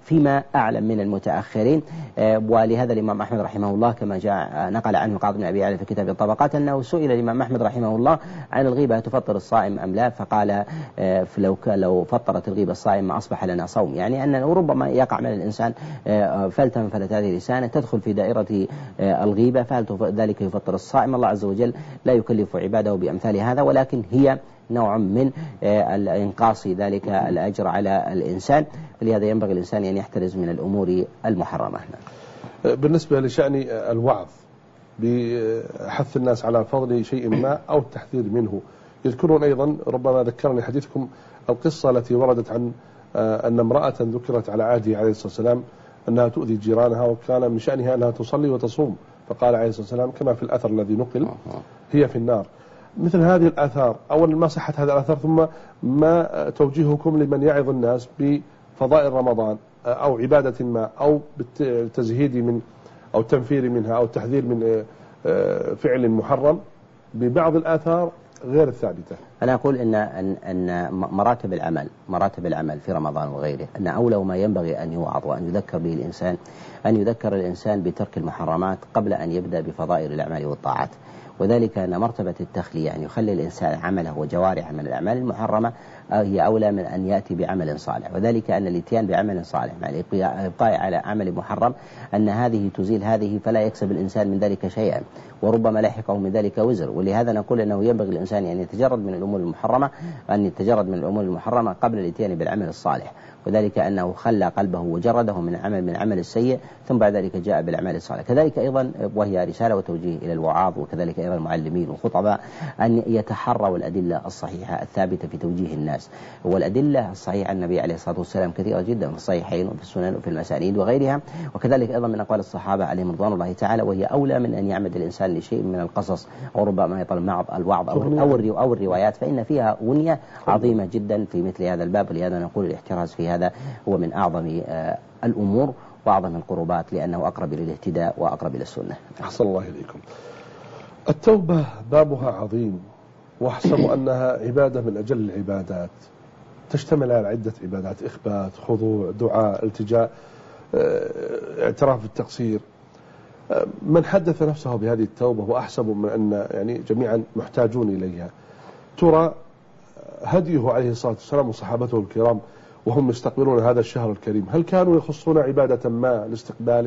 فيما أعلم من المتأخرين. ولهذا الإمام أحمد رحمه الله كما جاء نقل عنه القاضي بن أبي علي في كتاب الطبقات أنه سئل الإمام أحمد رحمه الله عن الغيبة تفطر الصائم أم لا، فقال لو لو فطرت الغيبة الصائم ما أصبح لنا صوم، يعني أنه ربما يقع من الإنسان فلتة من فلتات لسانه تدخل في دائرة الغيبة، فهل ذلك يفطر الصائم؟ الله عز وجل لا يكلف عباده بأمثال هذا، ولكن هي نوع من الإنقاص ذلك الأجر على الإنسان، فلهذا ينبغي الإنسان أن يحترز من الأمور المحرمة. بالنسبة لشأن الوعظ بحث الناس على فضل شيء ما أو التحذير منه، يذكرون أيضا، ربما ذكرني حديثكم القصة التي وردت عن أن امرأة ذكرت على عهده عليه الصلاة والسلام أنها تؤذي جيرانها، وكان من شأنها أنها تصلي وتصوم، فقال عليه الصلاة والسلام كما في الأثر الذي نقل هي في النار. مثل هذه الآثار، أولا ما صحة هذه الآثار، ثم ما توجيهكم لمن يعظ الناس بفضائل رمضان أو عبادة ما أو بالتزهيد من أو التنفير منها أو التحذير من فعل محرم ببعض الآثار غير الثابتة؟ أنا أقول إن أن أن مراتب العمل مراتب العمل في رمضان وغيره، أن أولى ما ينبغي أن يوعظ وأن يذكر به الإنسان أن يذكر الإنسان بترك المحرمات قبل أن يبدأ بفضائل الأعمال والطاعات، وذلك أن مرتبة التخلية أن يخلي الإنسان عمله وجوارحه من الأعمال المحرمة هي أولى من أن يأتي بعمل صالح، وذلك أن الاتيان بعمل صالح مع الإبقاء على عمل محرم أن هذه تزيل هذه، فلا يكسب الإنسان من ذلك شيئا، وربما لاحقه من ذلك وزر. ولهذا نقول أنه ينبغي الإنسان أن يتجرد من الأمور المحرمة أن يتجرد من الأمور المحرمة قبل الاتيان بالعمل الصالح، وذلك أنه خلى قلبه وجرده من عمل من عمل السيء ثم بعد ذلك جاء بالأعمال الصالحة. كذلك أيضا وهي رسالة وتوجيه إلى الوعاظ وكذلك أيضا المعلمين والخطباء أن يتحروا الأدلة الصحيحة الثابتة في توجيه الناس، والأدلة الصحيحة عن النبي عليه الصلاة والسلام كثيرة جدا في الصحيحين وفي السنن وفي المسانيد وغيرها، وكذلك أيضا من أقوال الصحابة عليهم رضوان الله تعالى، وهي أولى من أن يعمد الإنسان لشيء من القصص أو ربما يطلب معض الوعظ أو أو الروايات، فإن فيها غنية عظيمة جدا في مثل هذا الباب. ولهذا نقول الاحتراز في هذا هو من أعظم الأمور وأعظم القربات، لأنه أقرب إلى الاهتداء وأقرب إلى السنة. أحسن الله إليكم. التوبة بابها عظيم، وأحسب أنها عبادة من أجل العبادات، تشتمل على عدة عبادات: إخبات، خضوع، دعاء، التجاء، اعتراف بالتقصير. من حدث نفسه بهذه التوبة وأحسب من أن يعني جميعا محتاجون إليها، ترى هديه عليه الصلاة والسلام وصحابته الكرام وهم يستقبلون هذا الشهر الكريم، هل كانوا يخصون عبادة ما لاستقباله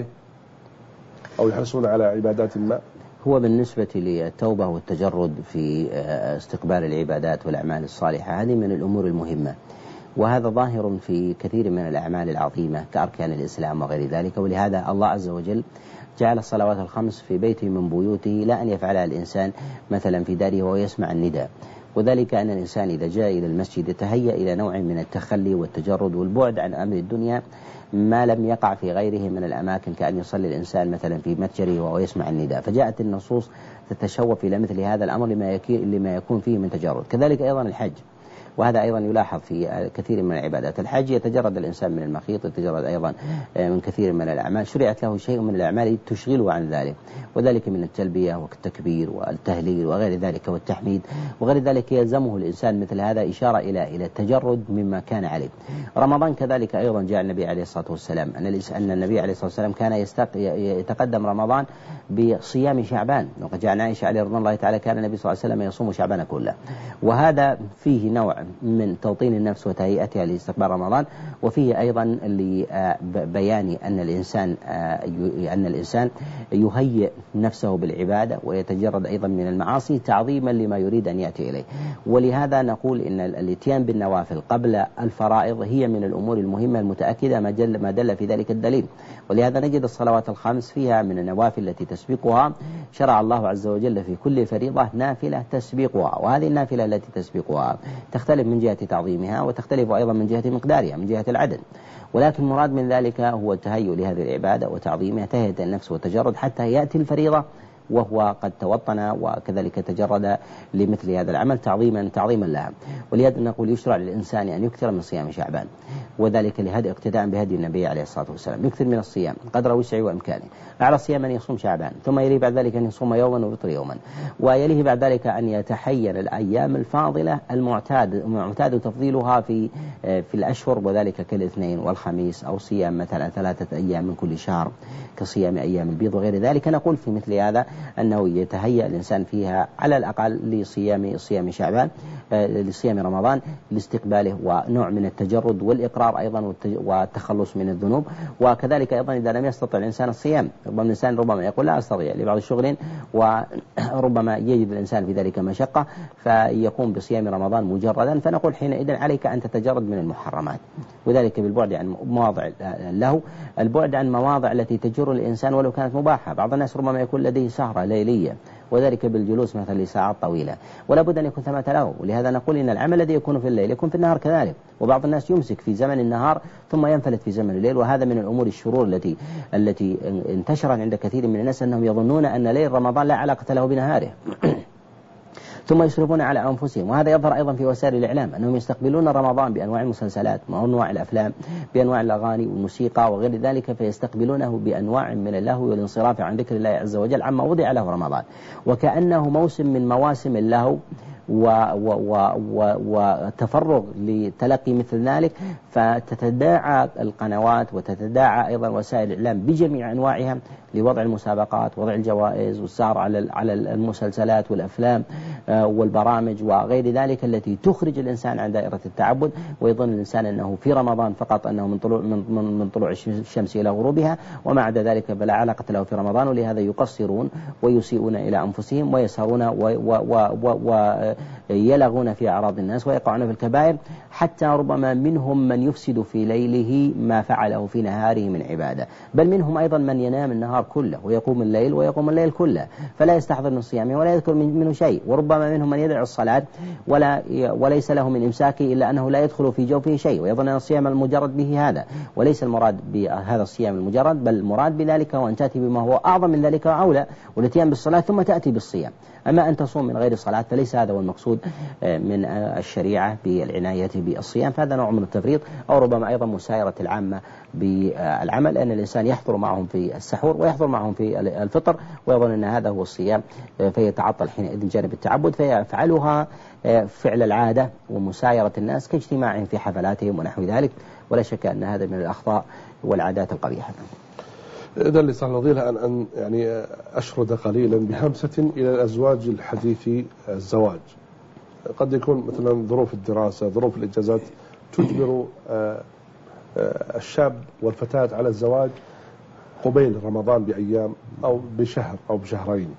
أو يحرصون على عبادات ما؟ هو بالنسبة للتوبة والتجرد في استقبال العبادات والأعمال الصالحة هذه من الأمور المهمة، وهذا ظاهر في كثير من الأعمال العظيمة كأركان الإسلام وغير ذلك. ولهذا الله عز وجل جعل الصلوات الخمس في بيت من بيوته، لا أن يفعلها الإنسان مثلا في داره وهو يسمع النداء، وذلك أن الإنسان إذا جاء إلى المسجد يتهيأ إلى نوع من التخلي والتجرد والبعد عن أمر الدنيا ما لم يقع في غيره من الأماكن، كأن يصلي الإنسان مثلا في متجره وهو يسمع النداء، فجاءت النصوص تتشوف إلى مثل هذا الأمر لما يكون فيه من تجرد. كذلك أيضا الحج، وهذا أيضا يلاحظ في كثير من العبادات. الحج يتجرد الإنسان من المخيط، يتجرد أيضا من كثير من الأعمال، شرعت له شيء من الأعمال تشغله عن ذلك، وذلك من التلبية والتكبير والتهليل وغير ذلك والتحميد وغير ذلك، يلزمه الإنسان مثل هذا إشارة إلى إلى التجرد مما كان عليه. رمضان كذلك أيضا جاء النبي عليه الصلاة والسلام أن النبي عليه الصلاة والسلام كان يتقدم رمضان بصيام شعبان، وقد جاء عن عائشة عليه رضي الله تعالى كان النبي صلى الله عليه وسلم يصوم شعبان كله، وهذا فيه نوع من توطين النفس وتهيئتها لاستقبال رمضان، وفيه أيضا لبيان أن الإنسان أن الإنسان يهيئ نفسه بالعبادة ويتجرد أيضا من المعاصي تعظيما لما يريد أن يأتي إليه. ولهذا نقول إن الاتيان بالنوافل قبل الفرائض هي من الأمور المهمة المتأكدة ما دل ما دل في ذلك الدليل. ولهذا نجد الصلوات الخمس فيها من النوافل التي تسبقها، شرع الله عز وجل في كل فريضة نافلة تسبقها، وهذه النافلة التي تسبقها تختلف من جهة تعظيمها وتختلف أيضا من جهة مقدارها من جهة العدد، ولكن مراد من ذلك هو التهيؤ لهذه العبادة وتعظيمها، تهيئة النفس وتجرد حتى يأتي الفريضة وهو قد توطن وكذلك تجرد لمثل هذا العمل تعظيما تعظيما لها. ولهذا نقول يشرع للإنسان أن يكثر من صيام شعبان، وذلك لهدي اقتداء بهدي النبي عليه الصلاة والسلام، يكثر من الصيام قدر وسعه وإمكانه. أعلى الصيام أن يصوم شعبان، ثم يليه بعد ذلك أن يصوم يوما ويفطر يوما، ويليه بعد ذلك أن يتحين الأيام الفاضلة المعتاد المعتاد تفضيلها في في الأشهر، وذلك كالاثنين والخميس، أو صيام مثلا ثلاثة أيام من كل شهر كصيام أيام البيض وغير ذلك. نقول في مثل هذا أنه يتهيأ الإنسان فيها على الأقل لصيام صيام شعبان لصيام رمضان لاستقباله، ونوع من التجرد والإقرار أيضا والتخلص من الذنوب. وكذلك أيضا إذا لم يستطع الإنسان الصيام، ربما الإنسان ربما يقول لا أستطيع لبعض الشغل، وربما يجد الإنسان في ذلك مشقة فيقوم بصيام رمضان مجردا، فنقول حينئذ عليك أن تتجرد من المحرمات، وذلك بالبعد عن مواضع له، البعد عن مواضع التي تجر الإنسان ولو كانت مباحة. بعض الناس ربما يكون لديه سهرة ليلية، وذلك بالجلوس مثلا لساعات طويلة، ولا بد أن يكون ثمة له. ولهذا نقول إن العمل الذي يكون في الليل يكون في النهار كذلك، وبعض الناس يمسك في زمن النهار ثم ينفلت في زمن الليل، وهذا من الأمور الشرور التي التي انتشرت عند كثير من الناس، أنهم يظنون أن ليل رمضان لا علاقة له بنهاره ثم يصرفون على أنفسهم. وهذا يظهر أيضا في وسائل الإعلام، أنهم يستقبلون رمضان بأنواع المسلسلات وأنواع الأفلام، بأنواع الأغاني والموسيقى وغير ذلك، فيستقبللونه بأنواع من اللهو والانصراف عن ذكر الله عز وجل عما وضع له رمضان، وكأنه موسم من مواسم اللهو وتفرغ لتلقي مثل ذلك. فتتداعى القنوات وتتداعى أيضا وسائل الإعلام بجميع أنواعها لوضع المسابقات، وضع الجوائز، والسهر على على المسلسلات والأفلام والبرامج وغير ذلك التي تخرج الإنسان عن دائرة التعبد، ويظن الإنسان أنه في رمضان فقط، أنه من طلوع من من طلوع الشمس إلى غروبها، وما عدا ذلك فلا علاقة له في رمضان. ولهذا يقصرون ويسيئون إلى أنفسهم ويسهرون ويلغون في أعراض الناس ويقعون في الكبائر، حتى ربما منهم من يفسد في ليله ما فعله في نهاره من عبادة، بل منهم أيضا من ينام النهار كله ويقوم الليل ويقوم الليل كله فلا يستحضر من صيامه ولا يذكر منه شيء. وربما منهم من يدعو الصلاة ولا وليس له من إمساكه إلا أنه لا يدخل في جوفه شيء، ويظن أن الصيام المجرد به هذا، وليس المراد بهذا الصيام المجرد، بل المراد بذلك وأن تأتي بما هو أعظم من ذلك وأولى، والاتيان بالصلاة ثم تأتي بالصيام. أما أن تصوم من غير صلاة فليس هذا هو المقصود من الشريعة بالعناية بالصيام، فهذا نوع من التفريط، أو ربما أيضا مسايرة العامة بالعمل، لأن الإنسان يحضر معهم في السحور ويحضر معهم في الفطر ويظن أن هذا هو الصيام، فيتعطل حينئذ جانب التعبد فيفعلها فعل العادة ومسايرة الناس كاجتماعهم في حفلاتهم ونحو ذلك، ولا شك أن هذا من الأخطاء والعادات القبيحة. إذا لصالح الفضيلة أن أن يعني أشرد قليلا بهمسة إلى الأزواج الحديث الزواج. قد يكون مثلا ظروف الدراسة، ظروف الإجازات تجبر الشاب والفتاة على الزواج قبيل رمضان بأيام أو بشهر أو بشهرين.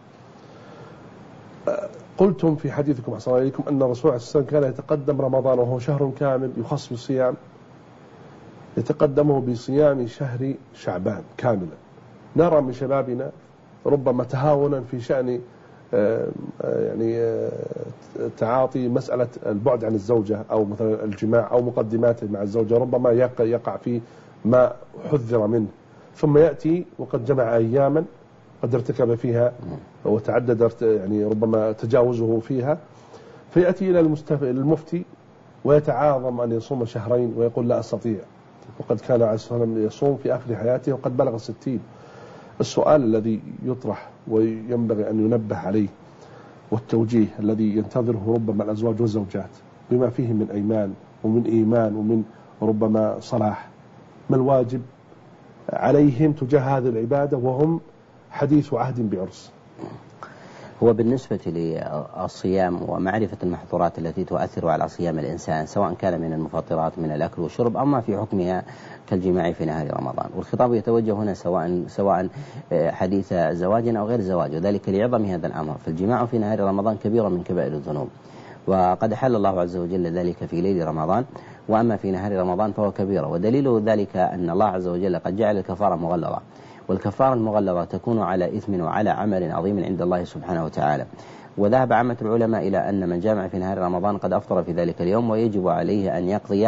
قلتم في حديثكم أحسن الله إليكم أن الرسول عليه الصلاة والسلام كان يتقدم رمضان وهو شهر كامل يخص بالصيام، يتقدمه بصيام شهر شعبان كاملا. نرى من شبابنا ربما تهاونا في شأن يعني تعاطي مسألة البعد عن الزوجة أو مثلا الجماع أو مقدماته مع الزوجة، ربما يقع في ما حذر منه، ثم يأتي وقد جمع أياما قد ارتكب فيها وتعدد يعني ربما تجاوزه فيها، فيأتي إلى المفتي ويتعاظم أن يصوم شهرين ويقول لا أستطيع، وقد كان عليه الصلاة والسلام يصوم في آخر حياته وقد بلغ الستين. السؤال الذي يطرح وينبغي أن ينبه عليه والتوجيه الذي ينتظره ربما الأزواج والزوجات بما فيه من أيمان ومن إيمان ومن ربما صلاح، ما الواجب عليهم تجاه هذه العبادة وهم حديث عهد بعرس؟ هو بالنسبة للصيام ومعرفة المحظورات التي تؤثر على صيام الإنسان سواء كان من المفطرات من الأكل والشرب أو ما في حكمها كالجماع في نهار رمضان، والخطاب يتوجه هنا سواء سواء حديث زواج أو غير زواج، وذلك لعظم هذا الأمر. فالجماع في نهار رمضان كبيرة من كبائر الذنوب، وقد حل الله عز وجل ذلك في ليل رمضان، وأما في نهار رمضان فهو كبيرة. ودليل ذلك أن الله عز وجل قد جعل الكفارة مغلظة، والكفارة المغلظة تكون على إثم وعلى عمل عظيم عند الله سبحانه وتعالى. وذهب عامة العلماء إلى أن من جامع في نهار رمضان قد أفطر في ذلك اليوم، ويجب عليه أن يقضي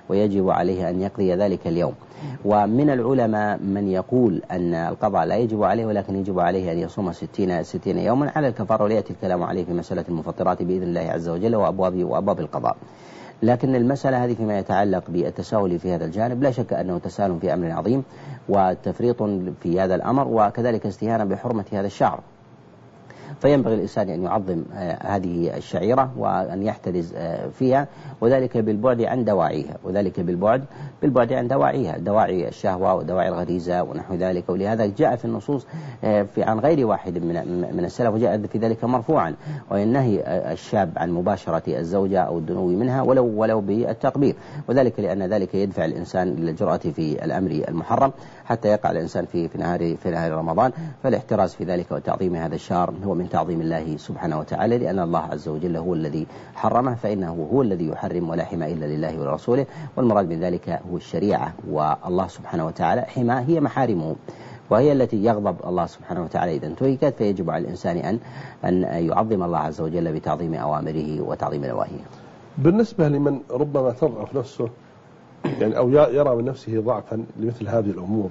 ويجب عليه أن يقضي ذلك اليوم. ومن العلماء من يقول أن القضاء لا يجب عليه ولكن يجب عليه أن يصوم ستين, ستين يوما على الكفارة، وليأتي الكلام عليه في مسألة المفطرات بإذن الله عز وجل وأبواب, وأبواب القضاء. لكن المسألة هذه فيما يتعلق بالتساهل في هذا الجانب لا شك أنه تساهل في أمر عظيم وتفريط في هذا الأمر، وكذلك استهانة بحرمة هذا الشعر. فينبغي الإنسان أن يعظم هذه الشعيرة وأن يحترز فيها، وذلك بالبعد عن دواعيها وذلك بالبعد بالبعد عن دواعيها دواعي الشهوة ودواعي الغريزة ونحو ذلك. ولهذا جاء في النصوص في عن غير واحد من من السلف وجاء في ذلك مرفوعا، وينهي الشاب عن مباشرة الزوجة أو الدنو منها ولو ولو بالتقبيل، وذلك لأن ذلك يدفع الإنسان إلى الجرأة في الأمر المحرم حتى يقع الإنسان في في نهار في نهار رمضان. فالاحتراز في ذلك وتعظيم هذا الشهر هو من تعظيم الله سبحانه وتعالى، لأن الله عز وجل هو الذي حرمه، فإنه هو الذي يحرم ولا حمى إلا لله ولرسوله، والمراد من ذلك هو الشريعة، والله سبحانه وتعالى حماه هي محارمه، وهي التي يغضب الله سبحانه وتعالى إذا انتهكت. فيجب على الإنسان أن أن يعظم الله عز وجل بتعظيم أوامره وتعظيم نواهيه. بالنسبة لمن ربما تضعف نفسه يعني أو يرى من نفسه ضعفا لمثل هذه الأمور،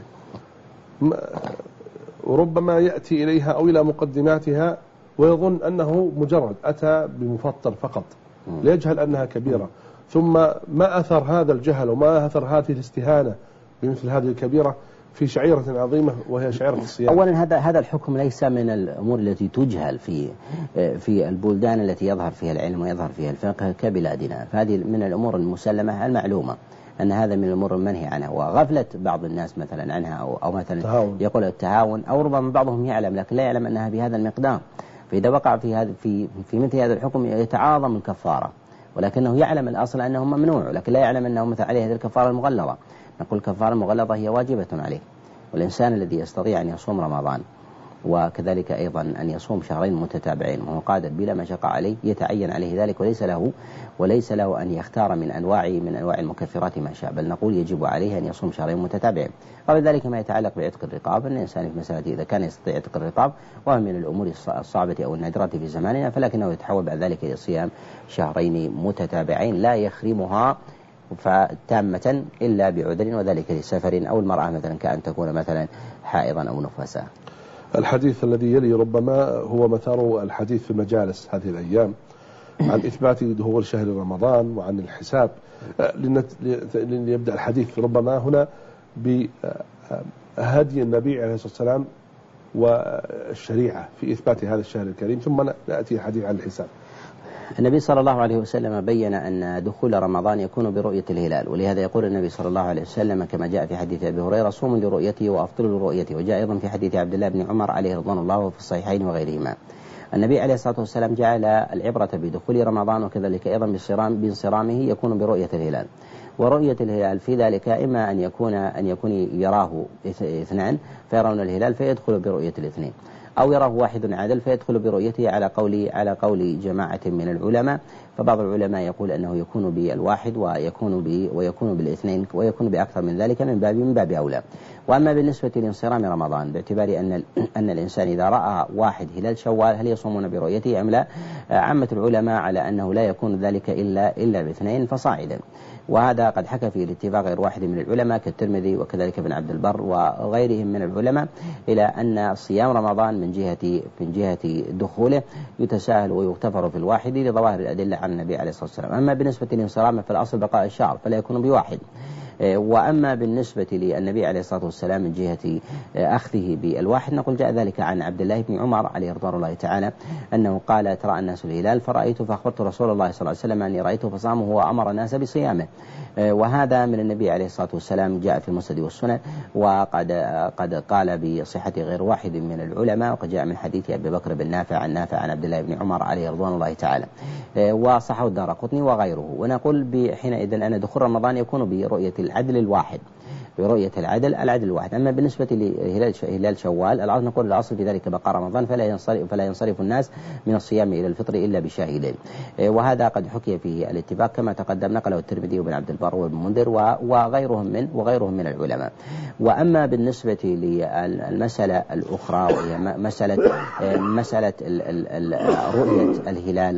وربما يأتي إليها أو إلى مقدماتها ويظن أنه مجرد أتى بمفطر فقط ليجهل أنها كبيرة، ثم ما أثر هذا الجهل وما أثر هذه الاستهانة بمثل هذه الكبيرة في شعيرة عظيمة وهي شعيرة الصيام. أولا هذا هذا الحكم ليس من الأمور التي تجهل في في البلدان التي يظهر فيها العلم ويظهر فيها الفقه كبلادنا، فهذه من الأمور المسلمة المعلومة أن هذا من الأمور المنهي عنها، وغفلة بعض الناس مثلا عنها أو, أو مثلا تهاون. يقول التهاون، أو ربما بعضهم يعلم لكن لا يعلم أنها بهذا المقدار، فإذا وقع في هذا في في مثل هذا الحكم يتعاظم الكفارة، ولكنه يعلم الأصل أنه ممنوع لكن لا يعلم أنه مثل عليه هذه الكفارة المغلظة. نقول الكفارة المغلظة هي واجبة عليه، والإنسان الذي يستطيع أن يصوم رمضان وكذلك أيضا أن يصوم شهرين متتابعين وهو قادر بلا مشقة عليه يتعين عليه ذلك، وليس له وليس له أن يختار من أنواع من أنواع المكفرات ما شاء، بل نقول يجب عليه أن يصوم شهرين متتابعين. قبل ذلك ما يتعلق بعتق الرقاب، أن الإنسان في مسألة إذا كان يستطيع عتق الرقاب وهو من الأمور الصعبة أو النادرة في زماننا، فلكنه يتحول بعد ذلك إلى صيام شهرين متتابعين لا يخرمها فتامة إلا بعذر، وذلك لسفر أو المرأة مثلا كأن تكون مثلا حائضا أو نفسا. الحديث الذي يلي ربما هو مثار الحديث في مجالس هذه الأيام عن إثبات دخول شهر رمضان وعن الحساب. ليبدأ الحديث ربما هنا بهدي النبي عليه الصلاة والسلام والشريعة في إثبات هذا الشهر الكريم، ثم نأتي الحديث عن الحساب. النبي صلى الله عليه وسلم بين أن دخول رمضان يكون برؤية الهلال، ولهذا يقول النبي صلى الله عليه وسلم كما جاء في حديث أبي هريرة: صوموا لرؤيته وأفطروا لرؤيته. وجاء أيضا في حديث عبد الله بن عمر عليه رضوان الله وفي الصحيحين وغيرهما. النبي عليه الصلاة والسلام جعل العبرة بدخول رمضان وكذلك أيضا بانصرامه يكون برؤية الهلال، ورؤية الهلال في ذلك إما أن يكون أن يكون يراه اثنان فيرون الهلال فيدخل برؤية الاثنين، أو يراه واحد عادل فيدخل برؤيته على قول على قول جماعة من العلماء. فبعض العلماء يقول أنه يكون بالواحد ويكون ب ويكون بالاثنين ويكون بأكثر من ذلك من باب من باب أولى. وأما بالنسبة لانصرام رمضان باعتبار أن أن الإنسان إذا رأى واحد هلال شوال هل يصومون برؤيته أم لا؟ عامة العلماء على أنه لا يكون ذلك إلا إلا باثنين فصاعدا، وهذا قد حكى فيه الاتفاق غير واحد من العلماء كالترمذي وكذلك ابن عبد البر وغيرهم من العلماء إلى أن صيام رمضان من جهة من جهة دخوله يتساهل ويغتفر في الواحد لظواهر الأدلة عن النبي عليه الصلاة والسلام. أما بالنسبة لانصرامه فالأصل بقاء الشهر فلا يكون بواحد. وأما بالنسبة للنبي عليه الصلاة والسلام من جهة أخذه بالواحد نقول جاء ذلك عن عبد الله بن عمر عليه رضوان الله تعالى أنه قال: ترى الناس الهلال فرأيته فأخبرت رسول الله صلى الله عليه وسلم أني رأيته فصامه وأمر الناس بصيامه. وهذا من النبي عليه الصلاة والسلام جاء في المسند والسنن، وقد قد قال بصحة غير واحد من العلماء، وقد جاء من حديث أبي بكر بن نافع عن نافع عن عبد الله بن عمر عليه رضوان الله تعالى، وصححه الدارقطني وغيره. ونقول حينئذ أن دخول رمضان يكون برؤية العدل الواحد، برؤية العدل العدل الواحد. أما بالنسبة لهلال شوال الأصل نقول الأصل في ذلك بقاء رمضان فلا ينصرف فلا ينصرف الناس من الصيام إلى الفطر إلا بشاهدين، وهذا قد حكي فيه الاتفاق كما تقدم نقله الترمذي وابن عبد البر وابن منذر وغيرهم من وغيرهم من العلماء. وأما بالنسبة للمسألة الأخرى وهي مسألة مسألة رؤية الهلال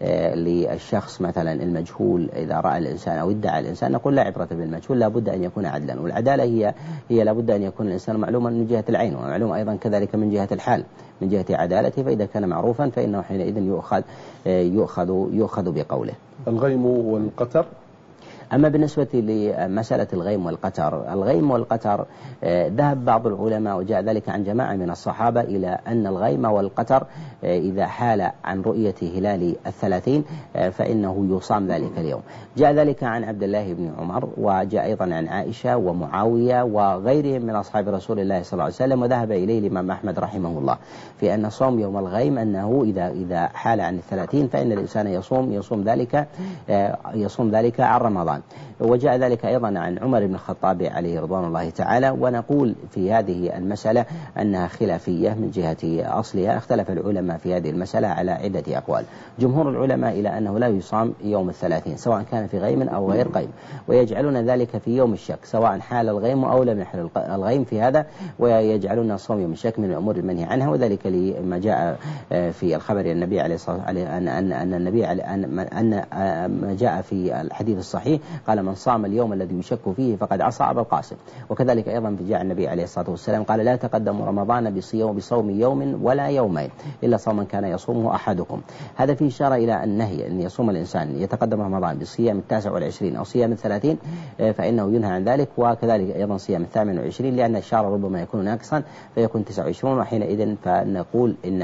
للشخص مثلا المجهول إذا رأى الإنسان أو ادعى الإنسان، نقول لا عبرة بالمجهول، لا بد أن يكون عدلا. والعدالة هي هي لا بد أن يكون الإنسان معلوما من جهة العين، ومعلوم أيضا كذلك من جهة الحال، من جهة عدالته، فإذا كان معروفا فإنه حينئذ يؤخذ يؤخذ يؤخذ بقوله. الغيم والقتر. أما بالنسبة لمسألة الغيم والقتر، الغيم والقتر ذهب بعض العلماء وجاء ذلك عن جماعة من الصحابة إلى أن الغيم والقتر إذا حال عن رؤية هلال الثلاثين فإنه يصام ذلك اليوم. جاء ذلك عن عبد الله بن عمر، وجاء أيضا عن عائشة ومعاوية وغيرهم من أصحاب رسول الله صلى الله عليه وسلم، وذهب إليه الإمام أحمد رحمه الله في أن صوم يوم الغيم أنه إذا إذا حال عن الثلاثين فإن الإنسان يصوم يصوم ذلك يصوم ذلك عن رمضان. وجاء ذلك أيضا عن عمر بن الخطاب عليه رضوان الله تعالى. ونقول في هذه المسألة أنها خلافية من جهة أصلها، اختلف العلماء في هذه المسألة على عدة أقوال. جمهور العلماء إلى أنه لا يصام يوم الثلاثين سواء كان في غيم أو غير غيم، ويجعلون ذلك في يوم الشك سواء حال الغيم أو لم يحل الغيم في هذا، ويجعلون الصوم يوم الشك من الأمور المنهي عنها. وذلك لما جاء في الخبر النبي عليه الصلاة والسلام أن أن النبي أن أن ما جاء في الحديث الصحيح قال من صام اليوم الذي يشك فيه فقد عصى أبا القاسم. وكذلك أيضا في جاء النبي عليه الصلاة والسلام قال لا تقدم رمضان بصيام بصوم يوم ولا يومين إلا صوما كان يصومه أحدكم. هذا فيه إشارة إلى النهي أن يصوم الإنسان يتقدم رمضان بصيام التاسع والعشرين أو صيام الثلاثين فإنه ينهى عن ذلك، وكذلك أيضا صيام الثامن والعشرين لأن الشهر ربما يكون ناقصا فيكون تسعة وعشرين، وحينئذ فنقول إن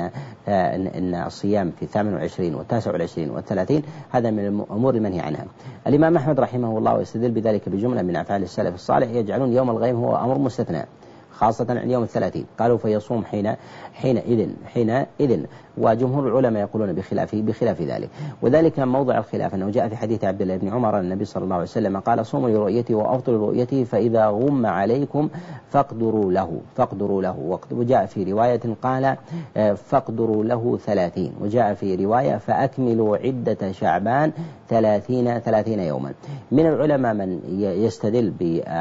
إن الصيام في الثامن والعشرين والتاسع والعشرين والثلاثين هذا من الأمور المنهي عنها. الإمام أحمد رحمه الله ويستدل بذلك بجملة من أفعال السلف الصالح يجعلون يوم الغيم هو أمر مستثنى خاصة عن يوم الثلاثين، قالوا فيصوم حين حينئذ حينئذ وجمهور العلماء يقولون بخلاف بخلاف ذلك. وذلك موضع الخلاف أنه جاء في حديث عبد الله بن عمر النبي صلى الله عليه وسلم قال صوموا لرؤيته وأفطروا لرؤيته فإذا غم عليكم فاقدروا له فاقدروا له وجاء في رواية قال فاقدروا له ثلاثين، وجاء في رواية فأكملوا عدة شعبان ثلاثين ثلاثين يوما. من العلماء من يستدل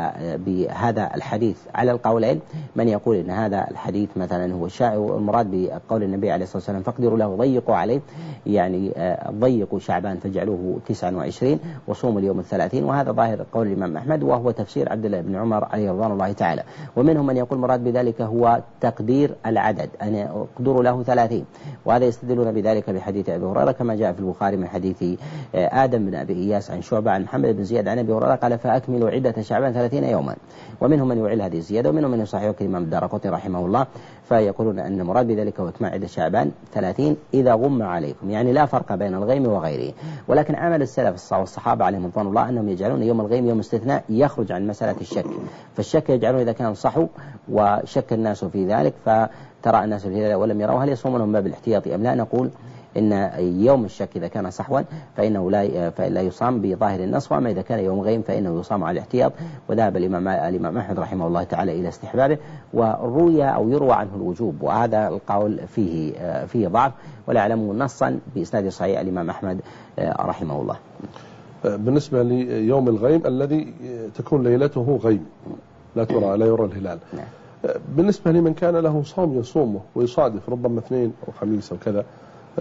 بهذا الحديث على القولين، من يقول إن هذا الحديث مثلا هو شائع المراد بقول النبي عليه الصلاة والسلام فاقدروا له ضيقوا عليه، يعني ضيقوا شعبان فجعلوه تسعة وعشرين وصوموا اليوم الثلاثين، وهذا ظاهر قول الإمام أحمد وهو تفسير عبد الله بن عمر عليه رضوان الله تعالى. ومنهم من يقول مراد بذلك هو تقدير العدد أن يقدروا له ثلاثين، وهذا يستدلون بذلك بحديث أبي هريرة كما جاء في البخاري من حديث آدم بن أبي إياس عن شعبة عن محمد بن زياد عن أبي هريرة قال فأكملوا عدة شعبان ثلاثين يوما. ومنهم من يعل هذه الزيادة، ومنهم من يصححه كالإمام الدارقطني رحمه الله، فيقولون أن المراد بذلك هو إكمال عدة شعبان ثلاثين إذا غم عليكم، يعني لا فرق بين الغيم وغيره. ولكن عمل السلف والصحابة عليهم رضوان الله أنهم يجعلون يوم الغيم يوم استثناء يخرج عن مسألة الشك، فالشك يجعلون إذا كان صحوا وشك الناس في ذلك فترى الناس في ذلك ولم يروا هل يصومونهم باب الاحتياطي أم لا، نقول إن يوم الشك إذا كان صحوا فإنه لا فإلا يصام بظاهر النص، وأما إذا كان يوم غيم فإنه يصام على الاحتياط. وذهب الإمام الإمام أحمد رحمه الله تعالى إلى استحبابه، وروي أو يروى عنه الوجوب، وهذا القول فيه فيه ضعف ولا يعلمه نصا بإسناد صحيح الإمام أحمد رحمه الله. بالنسبة ليوم الغيم الذي تكون ليلته غيم لا ترى لا يرى الهلال، بالنسبة لمن كان له صوم يصومه ويصادف ربما اثنين أو خميس أو كذا،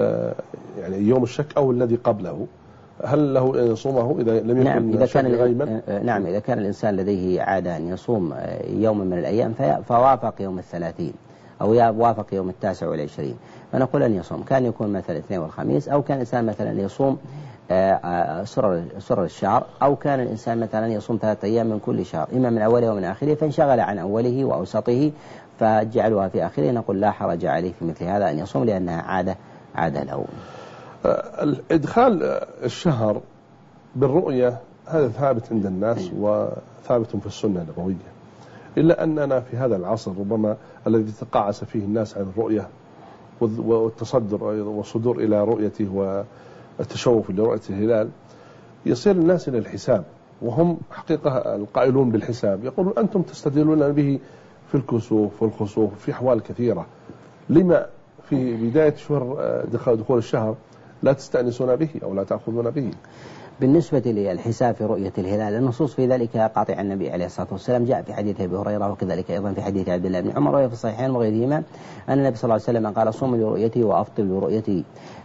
يعني يوم الشك أو الذي قبله، هل له أن يصومه إذا لم يكن نعم إذا كان غيما؟ نعم إذا كان الإنسان لديه عادة أن يصوم يوم من الأيام فوافق يوم الثلاثين أو وافق يوم التاسع والعشرين فنقول أن يصوم. كان يكون مثلا الاثنين والخميس، أو كان الإنسان مثلا يصوم سرر سرر الشهر، أو كان الإنسان مثلا يصوم ثلاثة أيام من كل شهر إما من أوله ومن آخره فانشغل عن أوله وأوسطه فجعلها في آخره، نقول لا حرج عليه في مثل هذا أن يصوم لأنها عادة عادة له. إدخال الشهر بالرؤية هذا ثابت عند الناس وثابت في السنة النبوية، إلا أننا في هذا العصر ربما الذي تقاعس فيه الناس عن الرؤية والتصدر والصدور إلى رؤيته والتشوف لرؤية الهلال، يصير الناس إلى الحساب، وهم حقيقة القائلون بالحساب يقولون أنتم تستدلون به في الكسوف والخسوف في أحوال كثيرة، لما في بداية شهر دخول الشهر لا تستأنسون به أو لا تأخذون به؟ بالنسبة للحساب في رؤية الهلال النصوص في ذلك قاطع النبي عليه الصلاة والسلام، جاء في حديث أبي هريرة وكذلك أيضا في حديث عبد الله بن عمر وهي في الصحيحين وغيرهما أن النبي صلى الله عليه وسلم قال صوموا لرؤيته وأفطروا لرؤيته.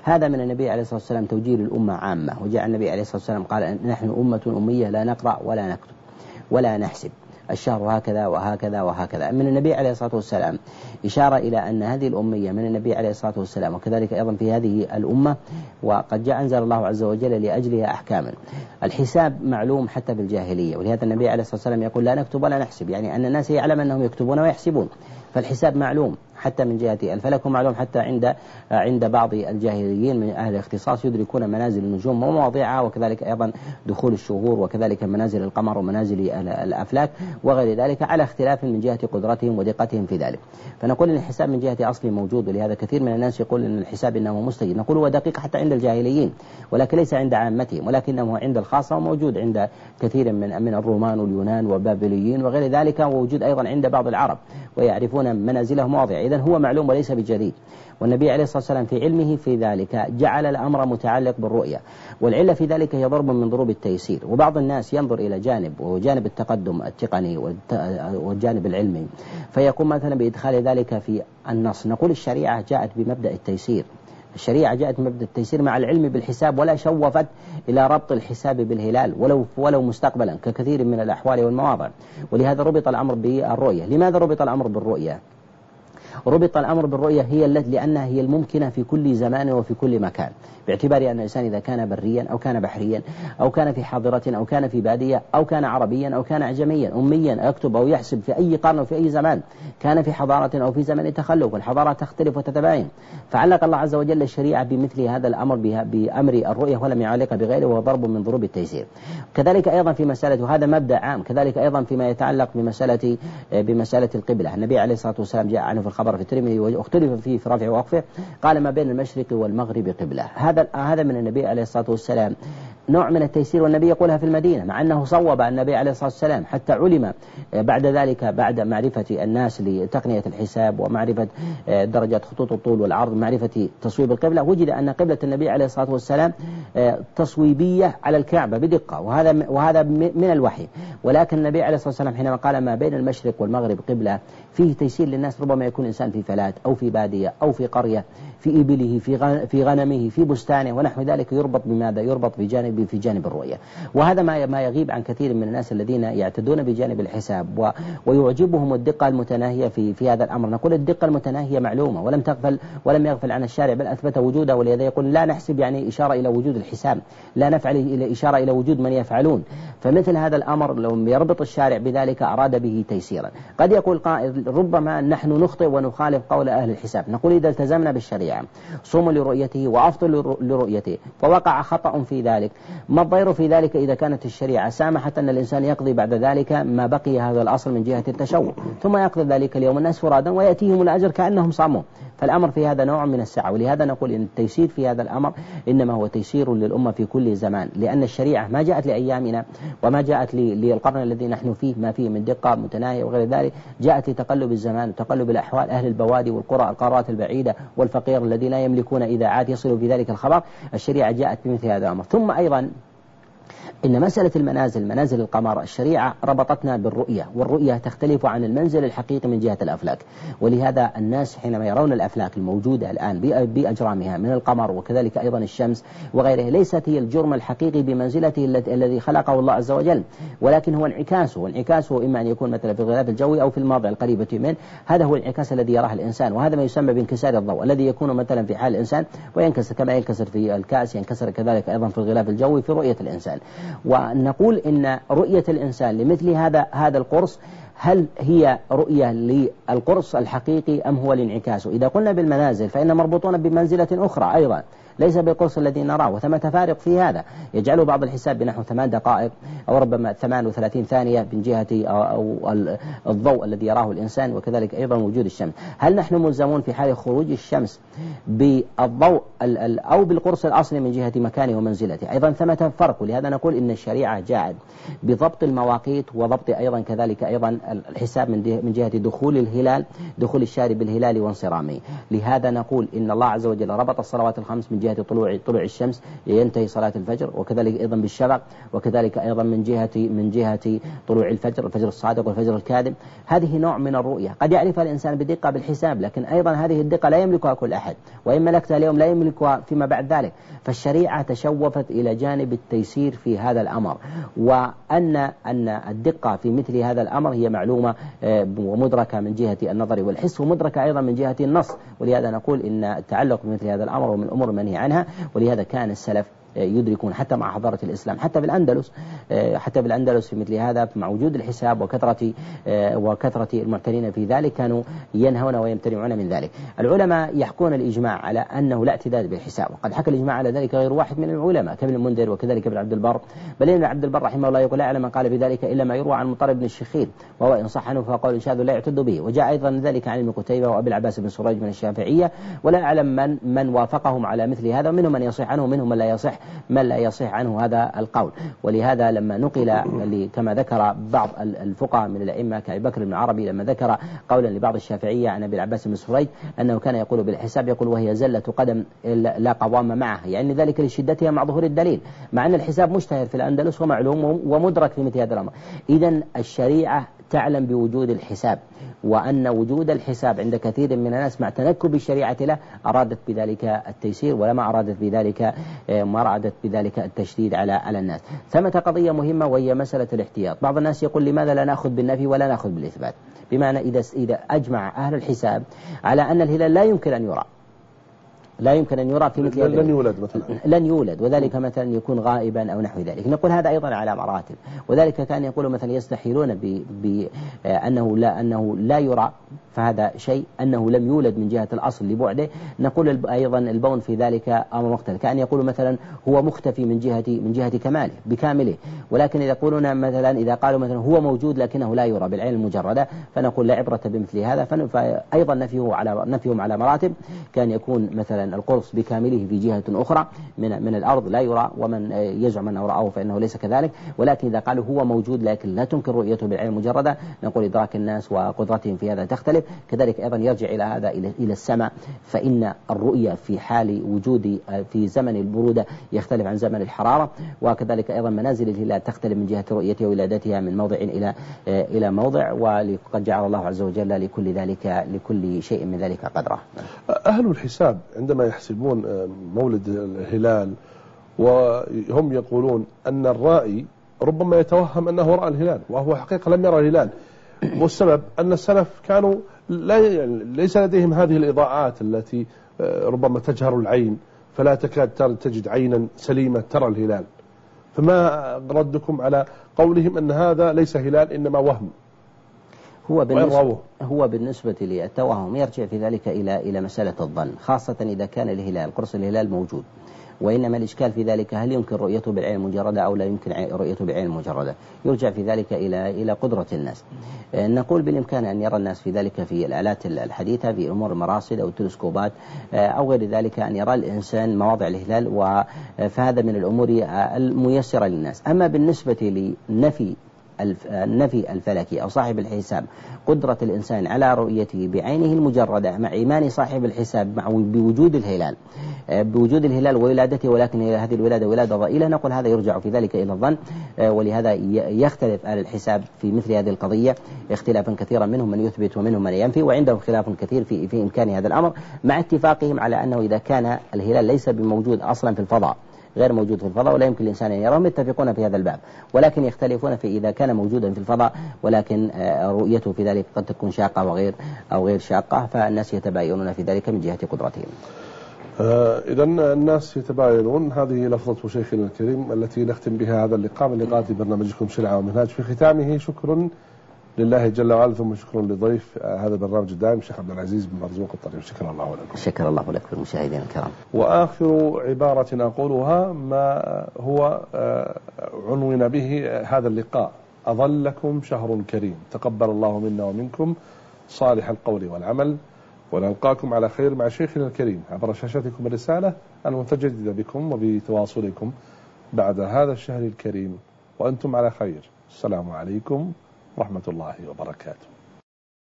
هذا من النبي عليه الصلاة والسلام توجيه للأمة عامة. وجاء النبي عليه الصلاة والسلام قال نحن أمة أمية لا نقرأ ولا نكتب ولا نحسب، الشهر هكذا وهكذا وهكذا. من النبي عليه الصلاة والسلام إشارة إلى أن هذه الأمية من النبي عليه الصلاة والسلام، وكذلك أيضا في هذه الأمة وقد جاء أنزل الله عز وجل لأجلها أحكاما. الحساب معلوم حتى بالجاهلية، ولهذا النبي عليه الصلاة والسلام يقول لا نكتب ولا نحسب، يعني أن الناس يعلم أنهم يكتبون ويحسبون، فالحساب معلوم حتى من جهة الفلك، ومعلوم حتى عند عند بعض الجاهليين من أهل الاختصاص يدركون منازل النجوم ومواضعها، وكذلك أيضا دخول الشهور، وكذلك منازل القمر ومنازل الأفلاك وغير ذلك، على اختلاف من جهة قدرتهم ودقتهم في ذلك. فنقول أن الحساب من جهة أصله موجود، ولهذا كثير من الناس يقول أن الحساب إنه مستجد، نقول هو دقيق حتى عند الجاهليين ولكن ليس عند عامتهم، ولكنه عند الخاصة وموجود عند كثير من من الرومان واليونان والبابليين وغير ذلك، ووجود أيضا عند بعض العرب ويعرفون منازله مواضع، إذن هو معلوم وليس بجديد. والنبي عليه الصلاة والسلام في علمه في ذلك جعل الأمر متعلق بالرؤية، والعلة في ذلك هي ضرب من ضروب التيسير. وبعض الناس ينظر إلى جانب وجانب التقدم التقني والجانب العلمي فيقوم مثلا بإدخال ذلك في النص. نقول الشريعة جاءت بمبدأ التيسير، الشريعة جاءت بمبدأ التيسير مع العلم بالحساب، ولا شوفت إلى ربط الحساب بالهلال ولو ولو مستقبلا ككثير من الأحوال والمواضع. ولهذا ربط الأمر بالرؤية. لماذا ربط الأمر بالرؤية؟ ربط الأمر بالرؤية هي التي لأنها هي الممكنة في كل زمان وفي كل مكان، باعتبار أن الإنسان إذا كان بريا أو كان بحريا أو كان في حاضرة أو كان في بادية أو كان عربيا أو كان أعجميا أميا يكتب أو يحسب في أي قرن وفي أي زمان، كان في حضارة أو في زمن تخلف، والحضارة تختلف وتتباين، فعلق الله عز وجل الشريعة بمثل هذا الأمر بأمر الرؤية ولم يعلق بغيره، وهو ضرب من ضروب التيسير. كذلك أيضا في مسألة، وهذا مبدأ عام، كذلك أيضا فيما يتعلق بمسألة بمسألة القبلة. النبي عليه الصلاة والسلام جاء عنه في الخبر في الترمذي واختلف فيه في رفعه ووقفه، قال ما بين المشرق والمغرب قبلة. هذا هذا من النبي عليه الصلاة والسلام نوع من التيسير، والنبي يقولها في المدينة، مع أنه صوب النبي عليه الصلاة والسلام حتى علم بعد ذلك بعد معرفة الناس لتقنية الحساب ومعرفة درجات خطوط الطول والعرض، معرفة تصويب القبلة، وجد أن قبلة النبي عليه الصلاة والسلام تصويبية على الكعبة بدقة، وهذا وهذا من الوحي. ولكن النبي عليه الصلاة والسلام حينما قال ما بين المشرق والمغرب قبلة فيه تيسير للناس. ربما يكون إنسان في فلات أو في بادية أو في قرية، في إبله، في في غنمه، في بستانه ونحو ذلك، يربط بماذا؟ يربط بجانب في جانب الرؤية. وهذا ما ما يغيب عن كثير من الناس الذين يعتدون بجانب الحساب ويعجبهم الدقة المتناهية في في هذا الأمر. نقول الدقة المتناهية معلومة ولم تغفل ولم يغفل عن الشارع، بل أثبت وجوده، ولهذا يقول لا نحسب يعني إشارة إلى وجود الحساب، لا نفعل إلى إشارة إلى وجود من يفعلون. فمثل هذا الأمر لو يربط الشارع بذلك أراد به تيسيرا. قد يقول قائل ربما نحن نخطئ ونخالف قول أهل الحساب، نقول إذا التزمنا بالشريعة صوموا لرؤيته وأفضل لرؤيته فوقع خطأ في ذلك، ما الضير في ذلك إذا كانت الشريعة سامحت أن الإنسان يقضي بعد ذلك ما بقي هذا الأصل من جهة التشوق، ثم يقضي ذلك اليوم الناس فرادا ويأتيهم الأجر كأنهم صاموا. فالأمر في هذا نوع من السعة، ولهذا نقول إن التيسير في هذا الأمر إنما هو تيسير للأمة في كل زمان، لأن الشريعة ما جاءت لأيامنا وما جاءت للقرن الذي نحن فيه ما فيه من دقة متناهية وغير ذلك، جاءت لتقلب الزمان وتقلب الأحوال، أهل البوادي والقرى القارات البعيدة والفقير الذين لا يملكون إذاعات يصلوا في ذلك الخبر. الشريعة جاءت بمثل هذا الأمر. ثم أيضا إن مسألة المنازل، منازل القمر، الشريعة ربطتنا بالرؤية، والرؤية تختلف عن المنزل الحقيقي من جهة الأفلاك. ولهذا الناس حينما يرون الأفلاك الموجودة الآن بأجرامها من القمر وكذلك أيضا الشمس وغيره، ليست هي الجرم الحقيقي بمنزلته الذي خلقه الله عز وجل، ولكن هو انعكاسه، وانعكاسه إما أن يكون مثلا في الغلاف الجوي أو في المواضع القريبة منه. هذا هو الانعكاس الذي يراه الإنسان، وهذا ما يسمى بانكسار الضوء الذي يكون مثلا في حال الإنسان وينكسر كما ينكسر في الكأس، ينكسر كذلك أيضا في الغلاف الجوي في رؤية الإنسان. ونقول إن رؤية الإنسان لمثل هذا هذا القرص هل هي رؤية للقرص الحقيقي أم هو الانعكاس؟ إذا قلنا بالمنازل فإن مربوطون بمنزلة أخرى أيضا ليس بالقرص الذي نراه، وثم تفارق في هذا يجعل بعض الحساب بنحو ثمان دقائق أو ربما ثمان وثلاثين ثانية من جهة أو الضوء الذي يراه الإنسان، وكذلك أيضا وجود الشمس. هل نحن ملزمون في حال خروج الشمس بالضوء أو بالقرص الأصلي من جهة مكانه ومنزلته؟ أيضا ثمة فرق. ولهذا نقول إن الشريعة جاءت بضبط المواقيت وضبط أيضا كذلك أيضا الحساب من جهة دخول الهلال، دخول الشهر بالهلال وانصرامه. لهذا نقول إن الله عز وجل ربط الصلوات الخمس من جهة طلوع طلوع الشمس ينتهي صلاة الفجر، وكذلك أيضا بالشفق، وكذلك أيضا من جهة من جهة طلوع الفجر، الفجر الصادق والفجر الكاذب. هذه نوع من الرؤية قد يعرفها الإنسان بدقة بالحساب، لكن أيضا هذه الدقة لا يملكها كل أحد، وإن ملكتها اليوم لا يملكها فيما بعد ذلك. فالشريعة تشوفت إلى جانب التيسير في هذا الأمر، وأن أن الدقة في مثل هذا الأمر هي معلومة ومدركة من جهة النظر والحس، ومدركة أيضا من جهة النص. ولهذا نقول إن التعلق بمثل هذا الأمر ومن الأمور المنهي عنها. ولهذا كان السلف يدركون حتى مع حضارة الإسلام، حتى بالأندلس حتى بالأندلس في مثل هذا مع وجود الحساب وكثرة وكثرة المعتنين في ذلك كانوا ينهون ويمتنعون من ذلك. العلماء يحكون الإجماع على أنه لا اعتداد بالحساب، وقد حكى الإجماع على ذلك غير واحد من العلماء كابن المنذر وكذلك ابن عبد البر، بل إن عبد البر رحمه الله يقول لا أعلم من قال بذلك إلا ما يروى عن مطرب بن الشخير، وهو إن صح عنه فقول شاذ لا يعتد به. وجاء أيضا ذلك عن ابن قتيبة وأبي العباس بن سريج من الشافعية، ولا أعلم من من وافقهم على مثل هذا، ومنهم من يصح عنه ومنهم من لا يصح من لا يصح عنه هذا القول. ولهذا لما نقل كما ذكر بعض الفقهاء من الأئمة كأبي بكر بن عربي لما ذكر قولا لبعض الشافعية عن أبي العباس بن سريج أنه كان يقول بالحساب، يقول وهي زلة قدم لا قوام معها، يعني ذلك لشدتها مع ظهور الدليل، مع أن الحساب مشتهر في الأندلس ومعلوم ومدرك في مثل هذا الأمر. إذن الشريعة تعلم بوجود الحساب، وأن وجود الحساب عند كثير من الناس مع تنكب الشريعة له أرادت بذلك التيسير، ولما أرادت بذلك ما أرادت بذلك التشديد على على الناس. ثمة قضية مهمة وهي مسألة الاحتياط. بعض الناس يقول لماذا لا نأخذ بالنفي ولا نأخذ بالإثبات؟ بمعنى إذا إذا أجمع أهل الحساب على أن الهلال لا يمكن أن يرى، لا يمكن أن يرى في مثل لن يولد مثلا لن يولد وذلك مثلا يكون غائبا أو نحو ذلك، نقول هذا أيضا على مراتب. وذلك كان يقول مثلا يستحيلون بأنه لا أنه لا يرى، فهذا شيء أنه لم يولد من جهة الأصل لبعده. نقول أيضا البون في ذلك أمر مختلف، كأن يقول مثلا هو مختفي من جهة من جهة كماله بكامله، ولكن إذا يقولون مثلا إذا قالوا مثلا هو موجود لكنه لا يرى بالعين المجردة، فنقول لا عبرة بمثل هذا. فأيضا نفيه على نفيهم على مراتب، كان يكون مثلا القرص بكامله في جهة أخرى من من الأرض لا يرى، ومن يزعم أنه رآه فإنه ليس كذلك. ولكن إذا قالوا هو موجود لكن لا تمكن رؤيته بالعين المجردة، نقول إدراك الناس وقدرتهم في هذا تختلف. كذلك أيضا يرجع إلى هذا إلى إلى السماء، فإن الرؤية في حال وجود في زمن البرودة يختلف عن زمن الحرارة، وكذلك أيضا منازل الهلال تختلف من جهة رؤيتها وولادتها من موضع إلى إلى موضع، وقد جعل الله عز وجل لكل ذلك لكل شيء من ذلك قدره. أهل الحساب عندما يحسبون مولد الهلال وهم يقولون أن الرائي ربما يتوهم أنه رأى الهلال وهو حقيقة لم يرى الهلال، والسبب أن السلف كانوا لا يعني ليس لديهم هذه الإضاءات التي ربما تجهر العين، فلا تكاد تجد عينا سليمة ترى الهلال. فما ردكم على قولهم أن هذا ليس هلال إنما وهم؟ هو بالنسبة, هو بالنسبة للتوهم يرجع في ذلك إلى إلى مسألة الظن، خاصة إذا كان الهلال قرص الهلال موجود. وإنما الإشكال في ذلك هل يمكن رؤيته بالعين المجردة أو لا يمكن رؤيته بالعين المجردة، يرجع في ذلك إلى إلى قدرة الناس. نقول بالإمكان أن يرى الناس في ذلك في الآلات الحديثة في أمور المراصد أو التلسكوبات أو غير ذلك أن يرى الإنسان مواضع الهلال، فهذا من الأمور الميسرة للناس. أما بالنسبة لنفي النفي الفلكي أو صاحب الحساب قدرة الإنسان على رؤيته بعينه المجردة مع إيمان صاحب الحساب مع بوجود الهلال بوجود الهلال وولادته، ولكن هذه الولادة ولادة ضئيلة، نقول هذا يرجع في ذلك إلى الظن. ولهذا يختلف أهل الحساب في مثل هذه القضية اختلافا كثيرا، منهم من يثبت ومنهم من ينفي، وعندهم خلاف كثير في في إمكان هذا الأمر، مع اتفاقهم على أنه إذا كان الهلال ليس بموجود أصلا في الفضاء، غير موجود في الفضاء ولا يمكن الإنسان أن يراهم، يتفقون في هذا الباب. ولكن يختلفون في إذا كان موجودا في الفضاء ولكن رؤيته في ذلك قد تكون شاقة وغير أو غير شاقة، فالناس يتباينون في ذلك من جهة قدرتهم. آه إذا الناس يتباينون، هذه لفظة شيخنا الكريم التي نختم بها هذا اللقاء من لقاءات برنامجكم شريعة ومنهاج. في ختامه شكر لله جل وعلا، ثم شكرا لضيف هذا البرنامج الدائم الشيخ عبد العزيز بن مرزوق الطريف. شكرا الله لكم. شكر الله لكم المشاهدين الكرام. وآخر عبارة أقولها ما هو عنون به هذا اللقاء: أظلكم شهر كريم، تقبل الله منا ومنكم صالح القول والعمل، ونلقاكم على خير مع شيخنا الكريم عبر شاشتكم الرسالة المتجددة بكم وبتواصلكم بعد هذا الشهر الكريم، وأنتم على خير. السلام عليكم ورحمة الله وبركاته.